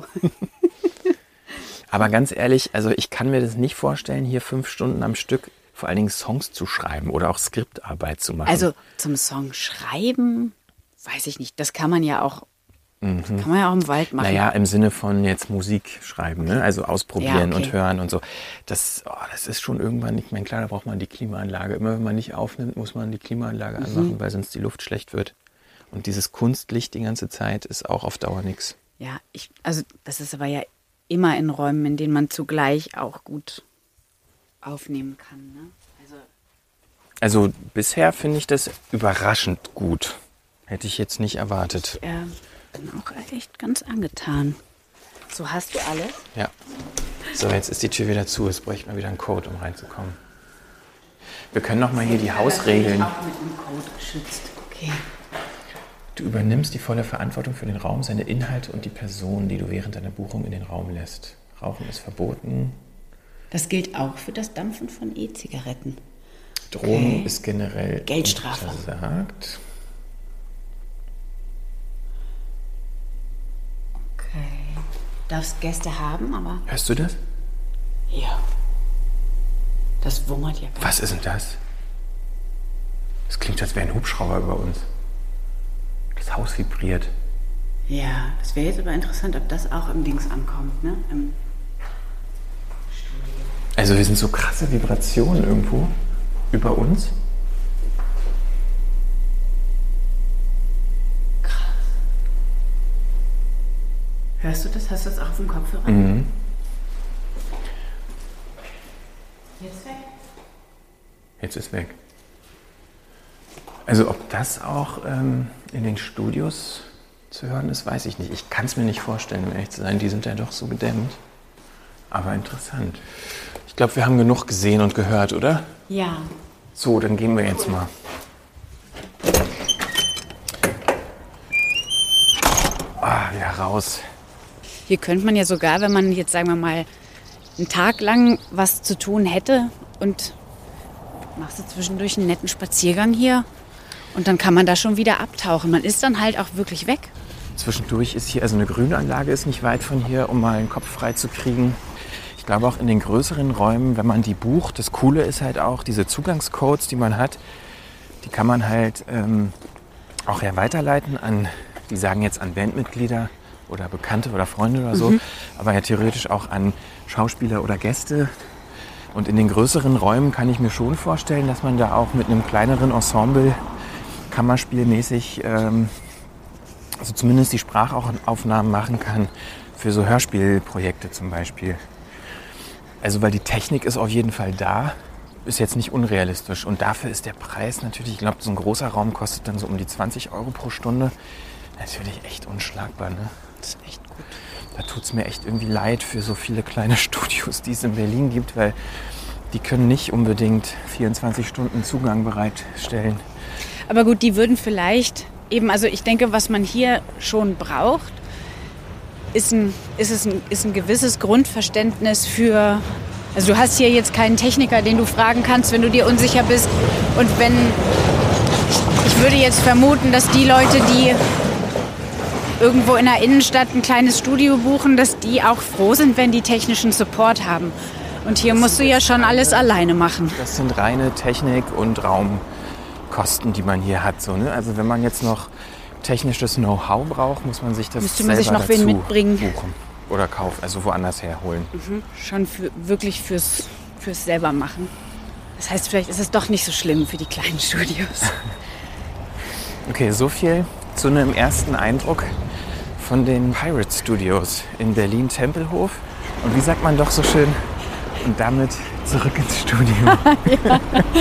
Aber ganz ehrlich, also ich kann mir das nicht vorstellen, hier fünf Stunden am Stück vor allen Dingen Songs zu schreiben oder auch Skriptarbeit zu machen. Also zum Song schreiben, weiß ich nicht. Das kann man ja auch, Mhm. kann man ja auch im Wald machen. Naja, im Sinne von jetzt Musik schreiben, ne? Also ausprobieren Ja, okay. und hören und so. Das, oh, das ist schon irgendwann nicht mehr klar, da braucht man die Klimaanlage. Immer wenn man nicht aufnimmt, muss man die Klimaanlage anmachen, Mhm. weil sonst die Luft schlecht wird. Und dieses Kunstlicht die ganze Zeit ist auch auf Dauer nichts. Ja, ich, also das ist aber ja immer in Räumen, in denen man zugleich auch gut aufnehmen kann. Ne? Also Also bisher finde ich das überraschend gut. Hätte ich jetzt nicht erwartet. ich äh, bin auch echt ganz angetan. So, hast du alles? Ja. So, jetzt ist die Tür wieder zu. Es bräuchte mal wieder einen Code, um reinzukommen. Wir können noch mal hier die Hausregeln. Auch mit einem Code geschützt. Okay. Du übernimmst die volle Verantwortung für den Raum, seine Inhalte und die Person, die du während deiner Buchung in den Raum lässt. Rauchen ist verboten. Das gilt auch für das Dampfen von E-Zigaretten. Drogen Okay. ist generell Geldstrafe. untersagt. Okay. Darfst Gäste haben, aber Hörst du das? ja. Das wummert ja gar Was ist denn das? Das klingt, als wäre ein Hubschrauber über uns. Das Haus vibriert. Ja, das wäre jetzt aber interessant, ob das auch im Dings ankommt, ne? Im Also wir sind so krasse Vibrationen irgendwo über uns. Krass. Hörst du das? Hast du das auch auf dem Kopfhörer? Mhm. Jetzt weg. Jetzt ist weg. Also ob das auch ähm, in den Studios zu hören ist, weiß ich nicht. Ich kann es mir nicht vorstellen, um ehrlich zu sein. Die sind ja doch so gedämmt. Aber interessant. Ich glaube, wir haben genug gesehen und gehört, oder? Ja. So, dann gehen wir jetzt mal. Ah, wieder raus. Hier könnte man ja sogar, wenn man jetzt, sagen wir mal, einen Tag lang was zu tun hätte und machst du zwischendurch einen netten Spaziergang hier und dann kann man da schon wieder abtauchen. Man ist dann halt auch wirklich weg. Zwischendurch ist hier, also eine Grünanlage ist nicht weit von hier, um mal den Kopf frei zu kriegen. Ich glaube auch in den größeren Räumen, wenn man die bucht, das Coole ist halt auch, diese Zugangscodes, die man hat, die kann man halt ähm, auch ja weiterleiten an, die sagen jetzt an Bandmitglieder oder Bekannte oder Freunde oder so, mhm. aber ja theoretisch auch an Schauspieler oder Gäste. Und in den größeren Räumen kann ich mir schon vorstellen, dass man da auch mit einem kleineren Ensemble kammerspielmäßig ähm, also zumindest die Sprachaufnahmen machen kann für so Hörspielprojekte zum Beispiel. Also weil die Technik ist auf jeden Fall da, ist jetzt nicht unrealistisch. Und dafür ist der Preis natürlich, ich glaube, so ein großer Raum kostet dann so um die zwanzig Euro pro Stunde. Natürlich echt unschlagbar, ne? Das ist echt gut. Da tut es mir echt irgendwie leid für so viele kleine Studios, die es in Berlin gibt, weil die können nicht unbedingt vierundzwanzig Stunden Zugang bereitstellen. Aber gut, die würden vielleicht eben, also ich denke, was man hier schon braucht, ist ein, ist es ein, ist ein gewisses Grundverständnis für, also du hast hier jetzt keinen Techniker, den du fragen kannst, wenn du dir unsicher bist. Und wenn, ich, ich würde jetzt vermuten, dass die Leute, die irgendwo in der Innenstadt ein kleines Studio buchen, dass die auch froh sind, wenn die technischen Support haben. Und hier musst du ja schon alles alleine machen. Das sind reine Technik- und Raumkosten, die man hier hat. So, ne? Also wenn man jetzt noch technisches Know-how braucht, muss man sich das Müsste man selber sich noch dazu wen mitbringen. buchen oder kaufen, also woanders herholen. Mhm. Schon für, wirklich fürs, fürs selber machen. Das heißt, vielleicht ist es doch nicht so schlimm für die kleinen Studios. Okay, so viel zu einem ersten Eindruck von den Pirate Studios in Berlin-Tempelhof. Und wie sagt man doch so schön, und damit zurück ins Studio. Ja.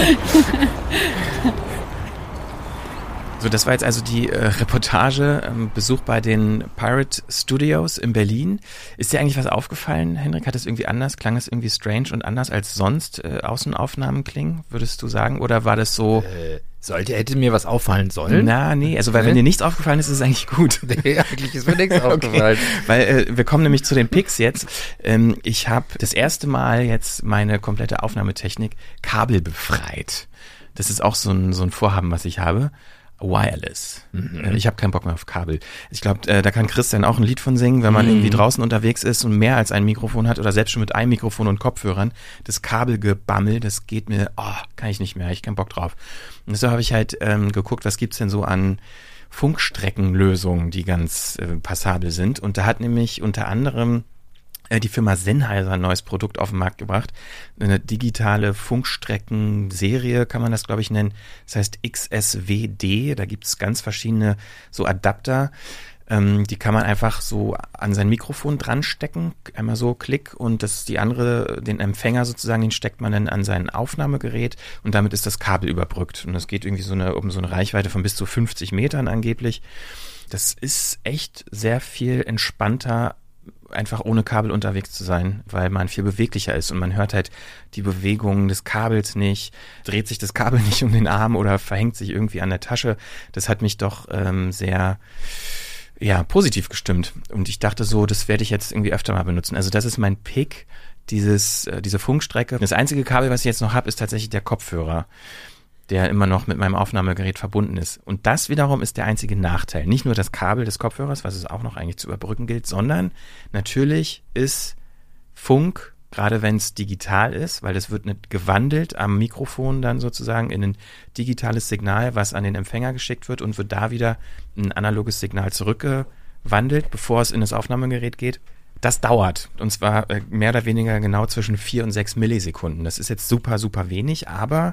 So, das war jetzt also die äh, Reportage, ähm, Besuch bei den Pirate Studios in Berlin. Ist dir eigentlich was aufgefallen, Henrik? Hat das irgendwie anders? Klang es irgendwie strange und anders als sonst äh, Außenaufnahmen klingen, würdest du sagen? Oder war das so... Äh, sollte, hätte mir was auffallen sollen? Na, nee, also weil wenn dir nichts aufgefallen ist, ist es eigentlich gut. Nee, eigentlich ist mir nichts aufgefallen. Okay. Weil äh, wir kommen nämlich zu den Picks jetzt. Ähm, ich habe das erste Mal jetzt meine komplette Aufnahmetechnik kabelbefreit. Das ist auch so ein, so ein Vorhaben, was ich habe. Wireless. Mhm. Ich habe keinen Bock mehr auf Kabel. Ich glaube, äh, da kann Christian auch ein Lied von singen, wenn man mhm. irgendwie draußen unterwegs ist und mehr als ein Mikrofon hat oder selbst schon mit einem Mikrofon und Kopfhörern. Das Kabelgebammel, das geht mir, oh, kann ich nicht mehr, ich keinen Bock drauf. Und deshalb habe ich halt ähm, geguckt, was gibt's denn so an Funkstreckenlösungen, die ganz äh, passabel sind. Und da hat nämlich unter anderem die Firma Sennheiser ein neues Produkt auf den Markt gebracht. Eine digitale Funkstreckenserie kann man das, glaube ich, nennen. Das heißt X S W D. Da gibt es ganz verschiedene so Adapter. Ähm, die kann man einfach so an sein Mikrofon dran stecken. Einmal so Klick und das die andere, den Empfänger sozusagen, den steckt man dann an sein Aufnahmegerät und damit ist das Kabel überbrückt. Und das geht irgendwie so eine, um so eine Reichweite von bis zu fünfzig Metern angeblich. Das ist echt sehr viel entspannter, einfach ohne Kabel unterwegs zu sein, weil man viel beweglicher ist und man hört halt die Bewegungen des Kabels nicht, dreht sich das Kabel nicht um den Arm oder verhängt sich irgendwie an der Tasche. Das hat mich doch ähm, sehr ja positiv gestimmt und ich dachte so, das werde ich jetzt irgendwie öfter mal benutzen. Also das ist mein Pick, dieses äh, diese Funkstrecke. Das einzige Kabel, was ich jetzt noch habe, ist tatsächlich der Kopfhörer, der immer noch mit meinem Aufnahmegerät verbunden ist. Und das wiederum ist der einzige Nachteil. Nicht nur das Kabel des Kopfhörers, was es auch noch eigentlich zu überbrücken gilt, sondern natürlich ist Funk, gerade wenn es digital ist, weil das wird nicht gewandelt am Mikrofon dann sozusagen in ein digitales Signal, was an den Empfänger geschickt wird und wird da wieder ein analoges Signal zurückgewandelt, bevor es in das Aufnahmegerät geht. Das dauert. Und zwar äh, mehr oder weniger genau zwischen vier und sechs Millisekunden. Das ist jetzt super, super wenig, aber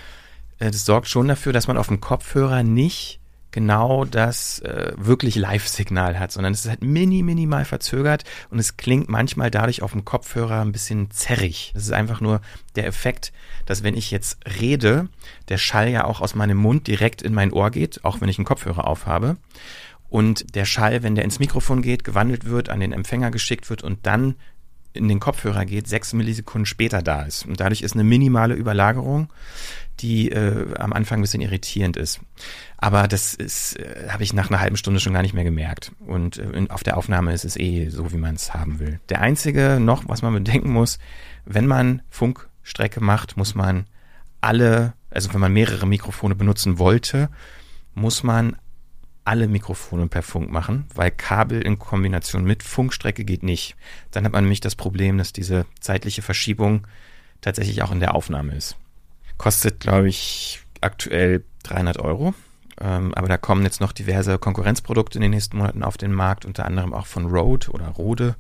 das sorgt schon dafür, dass man auf dem Kopfhörer nicht genau das äh, wirklich Live-Signal hat, sondern es ist halt mini, minimal verzögert und es klingt manchmal dadurch auf dem Kopfhörer ein bisschen zerrig. Das ist einfach nur der Effekt, dass wenn ich jetzt rede, der Schall ja auch aus meinem Mund direkt in mein Ohr geht, auch wenn ich einen Kopfhörer aufhabe. und der Schall, wenn der ins Mikrofon geht, gewandelt wird, an den Empfänger geschickt wird und dann in den Kopfhörer geht, sechs Millisekunden später da ist. Und dadurch ist eine minimale Überlagerung, die äh, am Anfang ein bisschen irritierend ist. Aber das ist, äh, habe ich nach einer halben Stunde schon gar nicht mehr gemerkt. Und äh, auf der Aufnahme ist es eh so, wie man es haben will. Der einzige noch, was man bedenken muss, wenn man Funkstrecke macht, muss man alle, also wenn man mehrere Mikrofone benutzen wollte, muss man alle Mikrofone per Funk machen, weil Kabel in Kombination mit Funkstrecke geht nicht. Dann hat man nämlich das Problem, dass diese zeitliche Verschiebung tatsächlich auch in der Aufnahme ist. Kostet, glaube ich, aktuell dreihundert Euro. Ähm, aber da kommen jetzt noch diverse Konkurrenzprodukte in den nächsten Monaten auf den Markt, unter anderem auch von Rode oder Rode.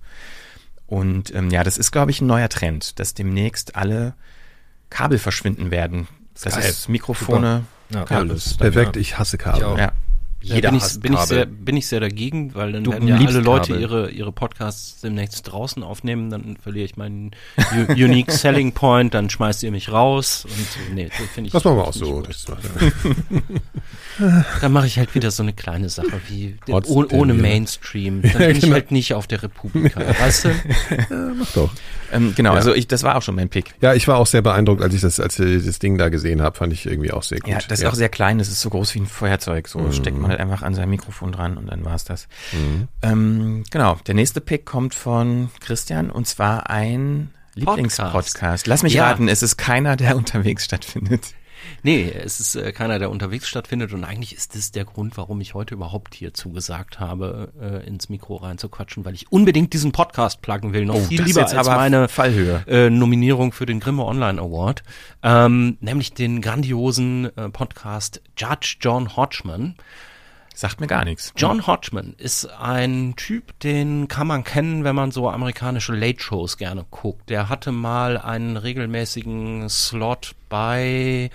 Und ähm, ja, das ist, glaube ich, ein neuer Trend, dass demnächst alle Kabel verschwinden werden. Das Geil. ist Mikrofone, Ja, Kabel. alles. Perfekt, ich hasse Kabel. Ich auch. Ja. Ja, Jeder bin, ich, hasst bin, ich Kabel. sehr, bin ich sehr dagegen, weil dann Du werden ja liebst alle Leute Kabel. ihre, ihre Podcasts demnächst draußen aufnehmen, dann verliere ich meinen U- Unique Selling Point, dann schmeißt ihr mich raus und nee, das finde ich. Das machen wir auch find so. ich Das gut. Dann mache ich halt wieder so eine kleine Sache wie Trotzdem oh, ohne wieder. Mainstream. Dann Ja, bin ich genau. halt nicht auf der Republika, weißt du? Ja, mach doch. Ähm, genau, Ja. also ich, das war auch schon mein Pick. Ja, ich war auch sehr beeindruckt, als ich das, als ich das Ding da gesehen habe, fand ich irgendwie auch sehr gut. Ja, das ist auch sehr klein, das ist so groß wie ein Feuerzeug. So Mhm. steckt man halt einfach an sein Mikrofon dran und dann war's das. Mhm. Ähm, genau, der nächste Pick kommt von Christian und zwar ein Lieblingspodcast. Lass mich Ja. raten, es ist keiner, der unterwegs stattfindet. Nee, es ist äh, keiner, der unterwegs stattfindet und eigentlich ist das der Grund, warum ich heute überhaupt hier zugesagt habe, äh, ins Mikro reinzuquatschen, weil ich unbedingt diesen Podcast pluggen will, noch viel das lieber ist jetzt als aber meine Fallhöhe. äh, Nominierung für den Grimme Online Award, ähm, nämlich den grandiosen äh, Podcast Judge John Hodgman. Sagt mir gar nichts. John Hodgman ist ein Typ, den kann man kennen, wenn man so amerikanische Late-Shows gerne guckt. Der hatte mal einen regelmäßigen Slot bei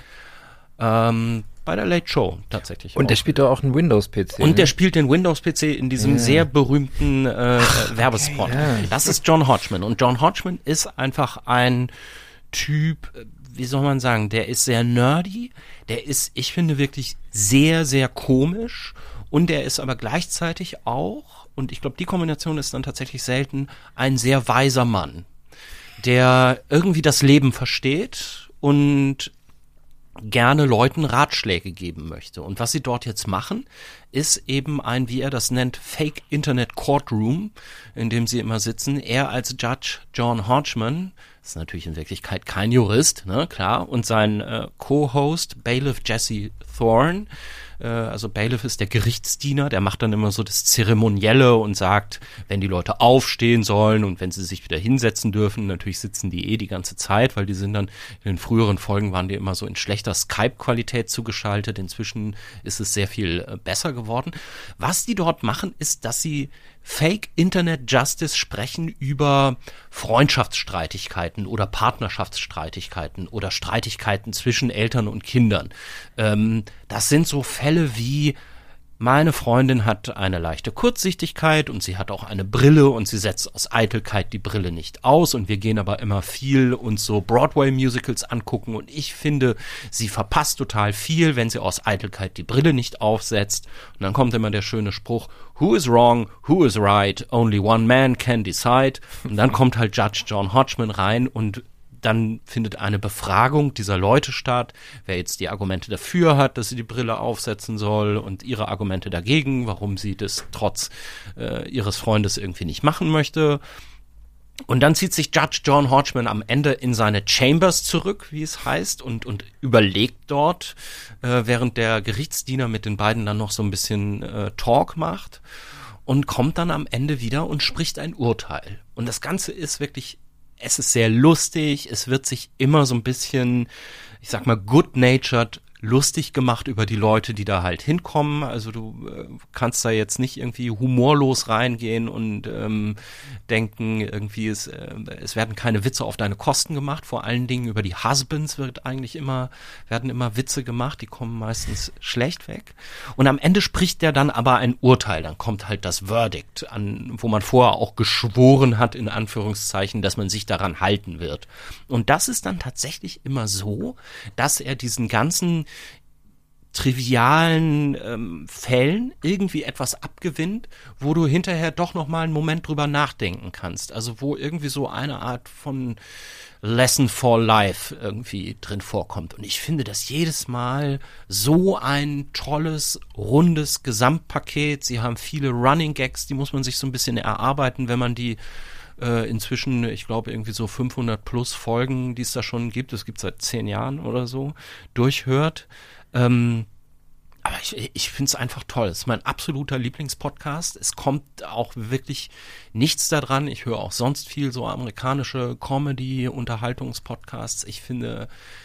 ähm, bei der Late Show tatsächlich. Und der auch. spielt doch auch einen Windows-P C. Und der ne? spielt den Windows-P C in diesem Ja. sehr berühmten äh, Werbespot. ja. Das ist John Hodgman. Und John Hodgman ist einfach ein Typ, äh, wie soll man sagen, der ist sehr nerdy, der ist, ich finde, wirklich sehr, sehr komisch und der ist aber gleichzeitig auch, und ich glaube, die Kombination ist dann tatsächlich selten, ein sehr weiser Mann, der irgendwie das Leben versteht und gerne Leuten Ratschläge geben möchte. Und was sie dort jetzt machen, ist eben ein, wie er das nennt, Fake Internet Courtroom, in dem sie immer sitzen. Er als Judge John Hodgman, ist natürlich in Wirklichkeit kein Jurist, ne, klar, und sein äh, Co-Host Bailiff Jesse Thorne. Äh, also Bailiff ist der Gerichtsdiener, der macht dann immer so das Zeremonielle und sagt, wenn die Leute aufstehen sollen und wenn sie sich wieder hinsetzen dürfen. Natürlich sitzen die eh die ganze Zeit, weil die sind dann, in den früheren Folgen waren die immer so in schlechter Skype-Qualität zugeschaltet. Inzwischen ist es sehr viel äh, besser geworden. Was die dort machen, ist, dass sie Fake Internet Justice sprechen über Freundschaftsstreitigkeiten oder Partnerschaftsstreitigkeiten oder Streitigkeiten zwischen Eltern und Kindern. Ähm, das sind so Fälle wie: Meine Freundin hat eine leichte Kurzsichtigkeit und sie hat auch eine Brille und sie setzt aus Eitelkeit die Brille nicht aus und wir gehen aber immer viel uns so Broadway-Musicals angucken und ich finde, sie verpasst total viel, wenn sie aus Eitelkeit die Brille nicht aufsetzt. Und dann kommt immer der schöne Spruch: Who is wrong, who is right, only one man can decide. Und dann kommt halt Judge John Hodgman rein und dann findet eine Befragung dieser Leute statt, wer jetzt die Argumente dafür hat, dass sie die Brille aufsetzen soll und ihre Argumente dagegen, warum sie das trotz äh, ihres Freundes irgendwie nicht machen möchte. Und dann zieht sich Judge John Hodgman am Ende in seine Chambers zurück, wie es heißt, und, und überlegt dort, äh, während der Gerichtsdiener mit den beiden dann noch so ein bisschen äh, Talk macht und kommt dann am Ende wieder und spricht ein Urteil. Und das Ganze ist wirklich, es ist sehr lustig, es wird sich immer so ein bisschen, ich sag mal, good-natured lustig gemacht über die Leute, die da halt hinkommen. Also du äh, kannst da jetzt nicht irgendwie humorlos reingehen und ähm, denken, irgendwie es, äh, es werden keine Witze auf deine Kosten gemacht. Vor allen Dingen über die Husbands wird eigentlich immer, werden immer Witze gemacht, die kommen meistens schlecht weg. Und am Ende spricht der dann aber ein Urteil. Dann kommt halt das Verdict an, wo man vorher auch geschworen hat, in Anführungszeichen, dass man sich daran halten wird. Und das ist dann tatsächlich immer so, dass er diesen ganzen trivialen ähm, Fällen irgendwie etwas abgewinnt, wo du hinterher doch noch mal einen Moment drüber nachdenken kannst. Also wo irgendwie so eine Art von Lesson for Life irgendwie drin vorkommt. Und ich finde das jedes Mal so ein tolles, rundes Gesamtpaket. Sie haben viele Running Gags, die muss man sich so ein bisschen erarbeiten, wenn man die äh, inzwischen, ich glaube, irgendwie so fünfhundert plus Folgen, die es da schon gibt, es gibt seit zehn Jahren oder so, durchhört. Ähm, aber ich, ich finde es einfach toll. Es ist mein absoluter Lieblingspodcast. Es kommt auch wirklich nichts daran. Ich höre auch sonst viel so amerikanische Comedy, Unterhaltungspodcasts. Ich finde,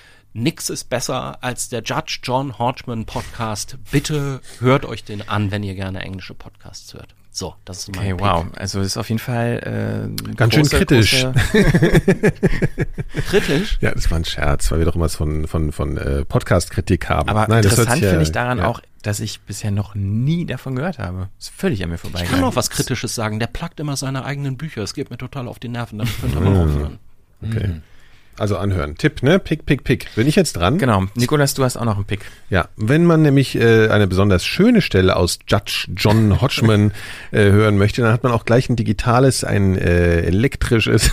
nix ist besser als der Judge John Hodgman Podcast. Bitte hört euch den an, wenn ihr gerne englische Podcasts hört. So, das ist mein Okay, Pick. wow. Also ist auf jeden Fall äh, Ganz große, schön kritisch. große- Kritisch? Ja, das war ein Scherz, weil wir doch immer was von, von, von äh, Podcast-Kritik haben. Aber Nein, das hört interessant sich ja- finde ich daran ja. auch, dass ich bisher noch nie davon gehört habe. Ist völlig an mir Ich vorbeigegangen. kann auch was Kritisches sagen. Der plagt immer seine eigenen Bücher. Es geht mir total auf die Nerven. Damit könnt ihr mal aufhören. Okay. Also anhören. Tipp, ne? Pick, pick, pick. Bin ich jetzt dran? Genau. Nikolas, du hast auch noch einen Pick. Ja, wenn man nämlich äh, eine besonders schöne Stelle aus Judge John Hodgman äh, hören möchte, dann hat man auch gleich ein digitales, ein äh, elektrisches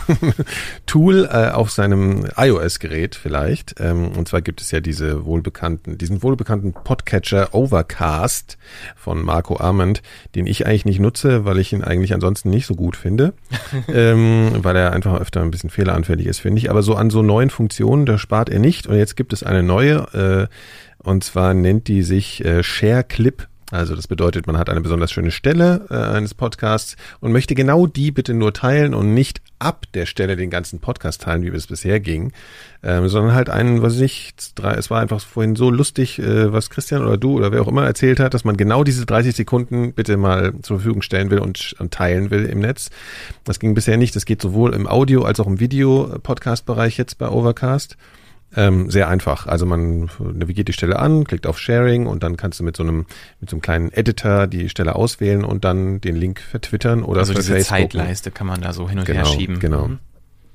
Tool äh, auf seinem iOS-Gerät vielleicht. Ähm, und zwar gibt es ja diese wohlbekannten, diesen wohlbekannten Podcatcher Overcast von Marco Arment, den ich eigentlich nicht nutze, weil ich ihn eigentlich ansonsten nicht so gut finde, ähm, weil er einfach öfter ein bisschen fehleranfällig ist, finde ich. Aber so an so neuen Funktionen, da spart er nicht. Und jetzt gibt es eine neue, äh, und zwar nennt die sich äh, Share Clip. Also das bedeutet, man hat eine besonders schöne Stelle äh, eines Podcasts und möchte genau die bitte nur teilen und nicht ab der Stelle den ganzen Podcast teilen, wie es bisher ging, ähm, sondern halt einen, was weiß ich, drei, es war einfach vorhin so lustig, äh, was Christian oder du oder wer auch immer erzählt hat, dass man genau diese dreißig Sekunden bitte mal zur Verfügung stellen will und, und teilen will im Netz. Das ging bisher nicht. Das geht sowohl im Audio- als auch im Video-Podcast-Bereich jetzt bei Overcast. Ähm, sehr einfach. Also man navigiert die Stelle an, klickt auf Sharing und dann kannst du mit so einem mit so einem kleinen Editor die Stelle auswählen und dann den Link vertwittern oder Also für diese Facebook. Zeitleiste kann man da so hin und Genau, her schieben. genau. Mhm.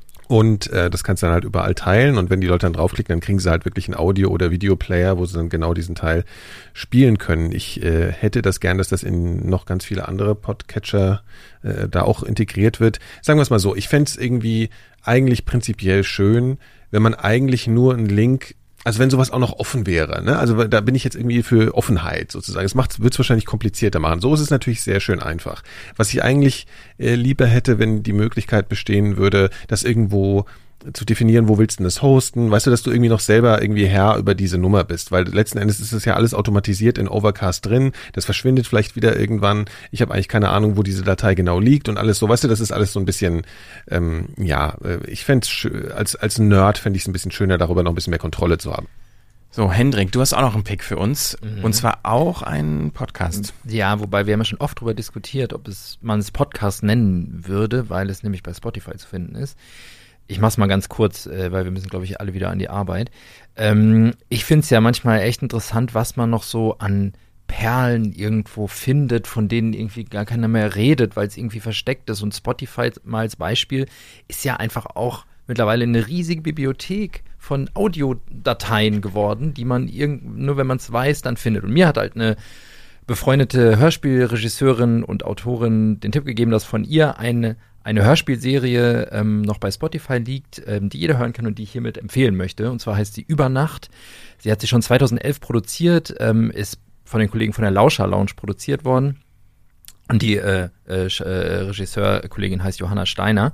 Und äh, das kannst du dann halt überall teilen und wenn die Leute dann draufklicken, dann kriegen sie halt wirklich einen Audio- oder Videoplayer, wo sie dann genau diesen Teil spielen können. Ich äh, hätte das gern, dass das in noch ganz viele andere Podcatcher äh, da auch integriert wird. Sagen wir es mal so, ich fände es irgendwie eigentlich prinzipiell schön, wenn man eigentlich nur einen Link, also wenn sowas auch noch offen wäre, ne? Also da bin ich jetzt irgendwie für Offenheit sozusagen. Das macht, wird es wahrscheinlich komplizierter machen. So ist es natürlich sehr schön einfach. Was ich eigentlich äh, lieber hätte, wenn die Möglichkeit bestehen würde, das irgendwo zu definieren, wo willst du das hosten? Weißt du, dass du irgendwie noch selber irgendwie Herr über diese Nummer bist? Weil letzten Endes ist das ja alles automatisiert in Overcast drin. Das verschwindet vielleicht wieder irgendwann. Ich habe eigentlich keine Ahnung, wo diese Datei genau liegt und alles so. Weißt du, das ist alles so ein bisschen, ähm, ja, ich fände es als als Nerd fände ich es ein bisschen schöner, darüber noch ein bisschen mehr Kontrolle zu haben. So, Hendrik, du hast auch noch einen Pick für uns. Mhm. Und zwar auch einen Podcast. Ja, wobei wir haben ja schon oft darüber diskutiert, ob es man es Podcast nennen würde, weil es nämlich bei Spotify zu finden ist. Ich mach's mal ganz kurz, äh, weil wir müssen, glaube ich, alle wieder an die Arbeit. Ähm, ich find's ja manchmal echt interessant, was man noch so an Perlen irgendwo findet, von denen irgendwie gar keiner mehr redet, weil es irgendwie versteckt ist. Und Spotify mal als Beispiel ist ja einfach auch mittlerweile eine riesige Bibliothek von Audiodateien geworden, die man irgend, nur wenn man es weiß, dann findet. Und mir hat halt eine befreundete Hörspielregisseurin und Autorin den Tipp gegeben, dass von ihr eine eine Hörspielserie ähm, noch bei Spotify liegt, ähm, die jeder hören kann und die ich hiermit empfehlen möchte. Und zwar heißt sie Übernacht. Sie hat sie schon zweitausendelf produziert, ähm, ist von den Kollegen von der Lauscher Lounge produziert worden. Und die äh, äh, Regisseurkollegin heißt Johanna Steiner.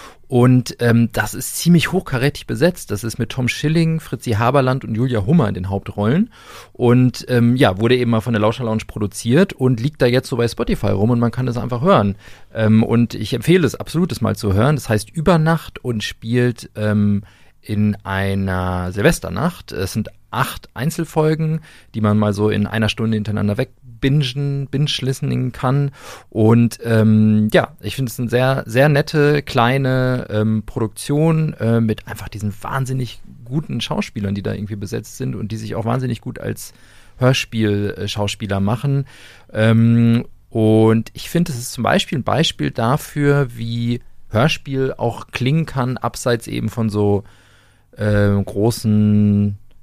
Und ähm, das ist ziemlich hochkarätig besetzt. Das ist mit Tom Schilling, Fritzi Haberland und Julia Hummer in den Hauptrollen. Und ähm, ja, wurde eben mal von der Lauscher Lounge produziert und liegt da jetzt so bei Spotify rum und man kann es einfach hören. Ähm, und ich empfehle es absolut, es mal zu hören. Das heißt Übernacht und spielt ähm, in einer Silvesternacht. Es sind acht Einzelfolgen, die man mal so in einer Stunde hintereinander wegbingen, binge-listening kann. Und ähm, ja, ich finde es eine sehr, sehr nette, kleine ähm, Produktion äh, mit einfach diesen wahnsinnig guten Schauspielern, die da irgendwie besetzt sind und die sich auch wahnsinnig gut als Hörspiel-Schauspieler machen. Ähm, und ich finde, es ist zum Beispiel ein Beispiel dafür, wie Hörspiel auch klingen kann, abseits eben von so äh, großen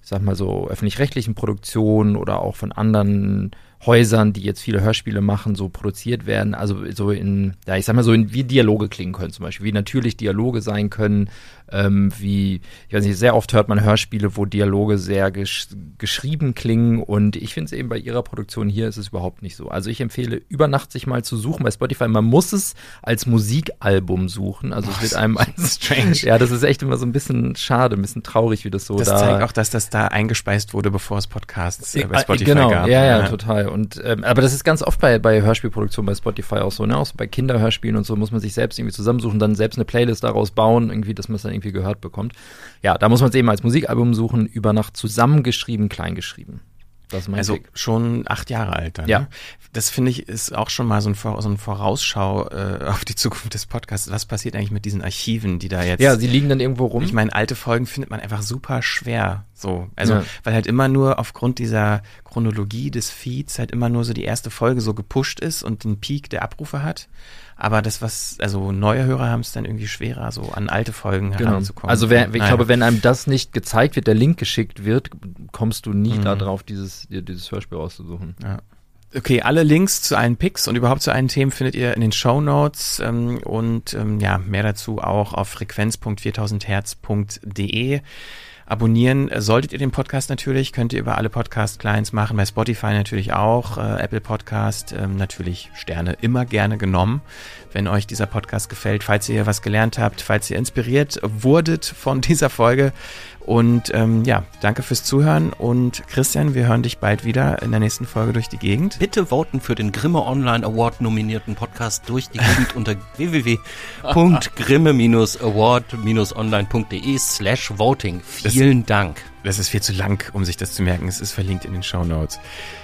ich sag mal so, öffentlich-rechtlichen Produktionen oder auch von anderen Häusern, die jetzt viele Hörspiele machen, so produziert werden, also so in, ja, ich sag mal so, in, wie Dialoge klingen können zum Beispiel, wie natürlich Dialoge sein können, ähm, wie, ich weiß nicht, sehr oft hört man Hörspiele, wo Dialoge sehr gesch- geschrieben klingen und ich finde es eben bei ihrer Produktion hier ist es überhaupt nicht so. Also ich empfehle, über Nacht sich mal zu suchen bei Spotify. Man muss es als Musikalbum suchen, also oh, es wird einem als strange. Ja, das ist echt immer so ein bisschen schade, ein bisschen traurig, wie das so das da. Das zeigt auch, dass das da eingespeist wurde, bevor es Podcasts äh, bei Spotify genau, gab. Ja, ja, ja, total. Und ähm, aber das ist ganz oft bei, bei Hörspielproduktionen bei Spotify auch so, ne? Auch so bei Kinderhörspielen und so muss man sich selbst irgendwie zusammensuchen, dann selbst eine Playlist daraus bauen, irgendwie, dass man es dann irgendwie gehört bekommt. Ja, da muss man es eben als Musikalbum suchen, über Nacht zusammengeschrieben, kleingeschrieben. Das ist mein also Pick. Schon acht Jahre alt dann. Ja. Ne? Das finde ich ist auch schon mal so ein, Vor- so ein Vorausschau äh, auf die Zukunft des Podcasts. Was passiert eigentlich mit diesen Archiven, die da jetzt... Ja, sie liegen dann irgendwo rum. Ich meine, alte Folgen findet man einfach super schwer. So, also Ja. weil halt immer nur aufgrund dieser Chronologie des Feeds halt immer nur so die erste Folge so gepusht ist und den Peak der Abrufe hat. Aber das, was, also neue Hörer haben es dann irgendwie schwerer, so an alte Folgen Genau. heranzukommen. Also wer, ich Naja. glaube, wenn einem das nicht gezeigt wird, der Link geschickt wird, kommst du nie Mhm. darauf, dieses, dir dieses Hörspiel rauszusuchen. Ja. Okay, alle Links zu allen Picks und überhaupt zu allen Themen findet ihr in den Shownotes ähm, und ähm, ja, mehr dazu auch auf frequenz punkt viertausend hertz punkt de. Abonnieren solltet ihr den Podcast natürlich, könnt ihr über alle Podcast-Clients machen, bei Spotify natürlich auch, äh, Apple Podcast, ähm, natürlich Sterne immer gerne genommen, wenn euch dieser Podcast gefällt, falls ihr was gelernt habt, falls ihr inspiriert wurdet von dieser Folge und ähm, ja, danke fürs Zuhören und Christian, wir hören dich bald wieder in der nächsten Folge durch die Gegend. Bitte voten für den Grimme Online Award nominierten Podcast durch die Gegend unter w w w punkt grimme award online punkt de slash voting. Vielen Dank. Das ist viel zu lang, um sich das zu merken. Es ist verlinkt in den Shownotes.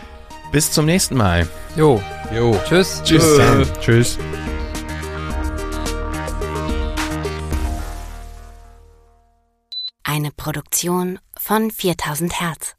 Bis zum nächsten Mal. Jo. Jo. Tschüss. Tschüss. Tschüss. Tschüss. Eine Produktion von viertausend Hertz.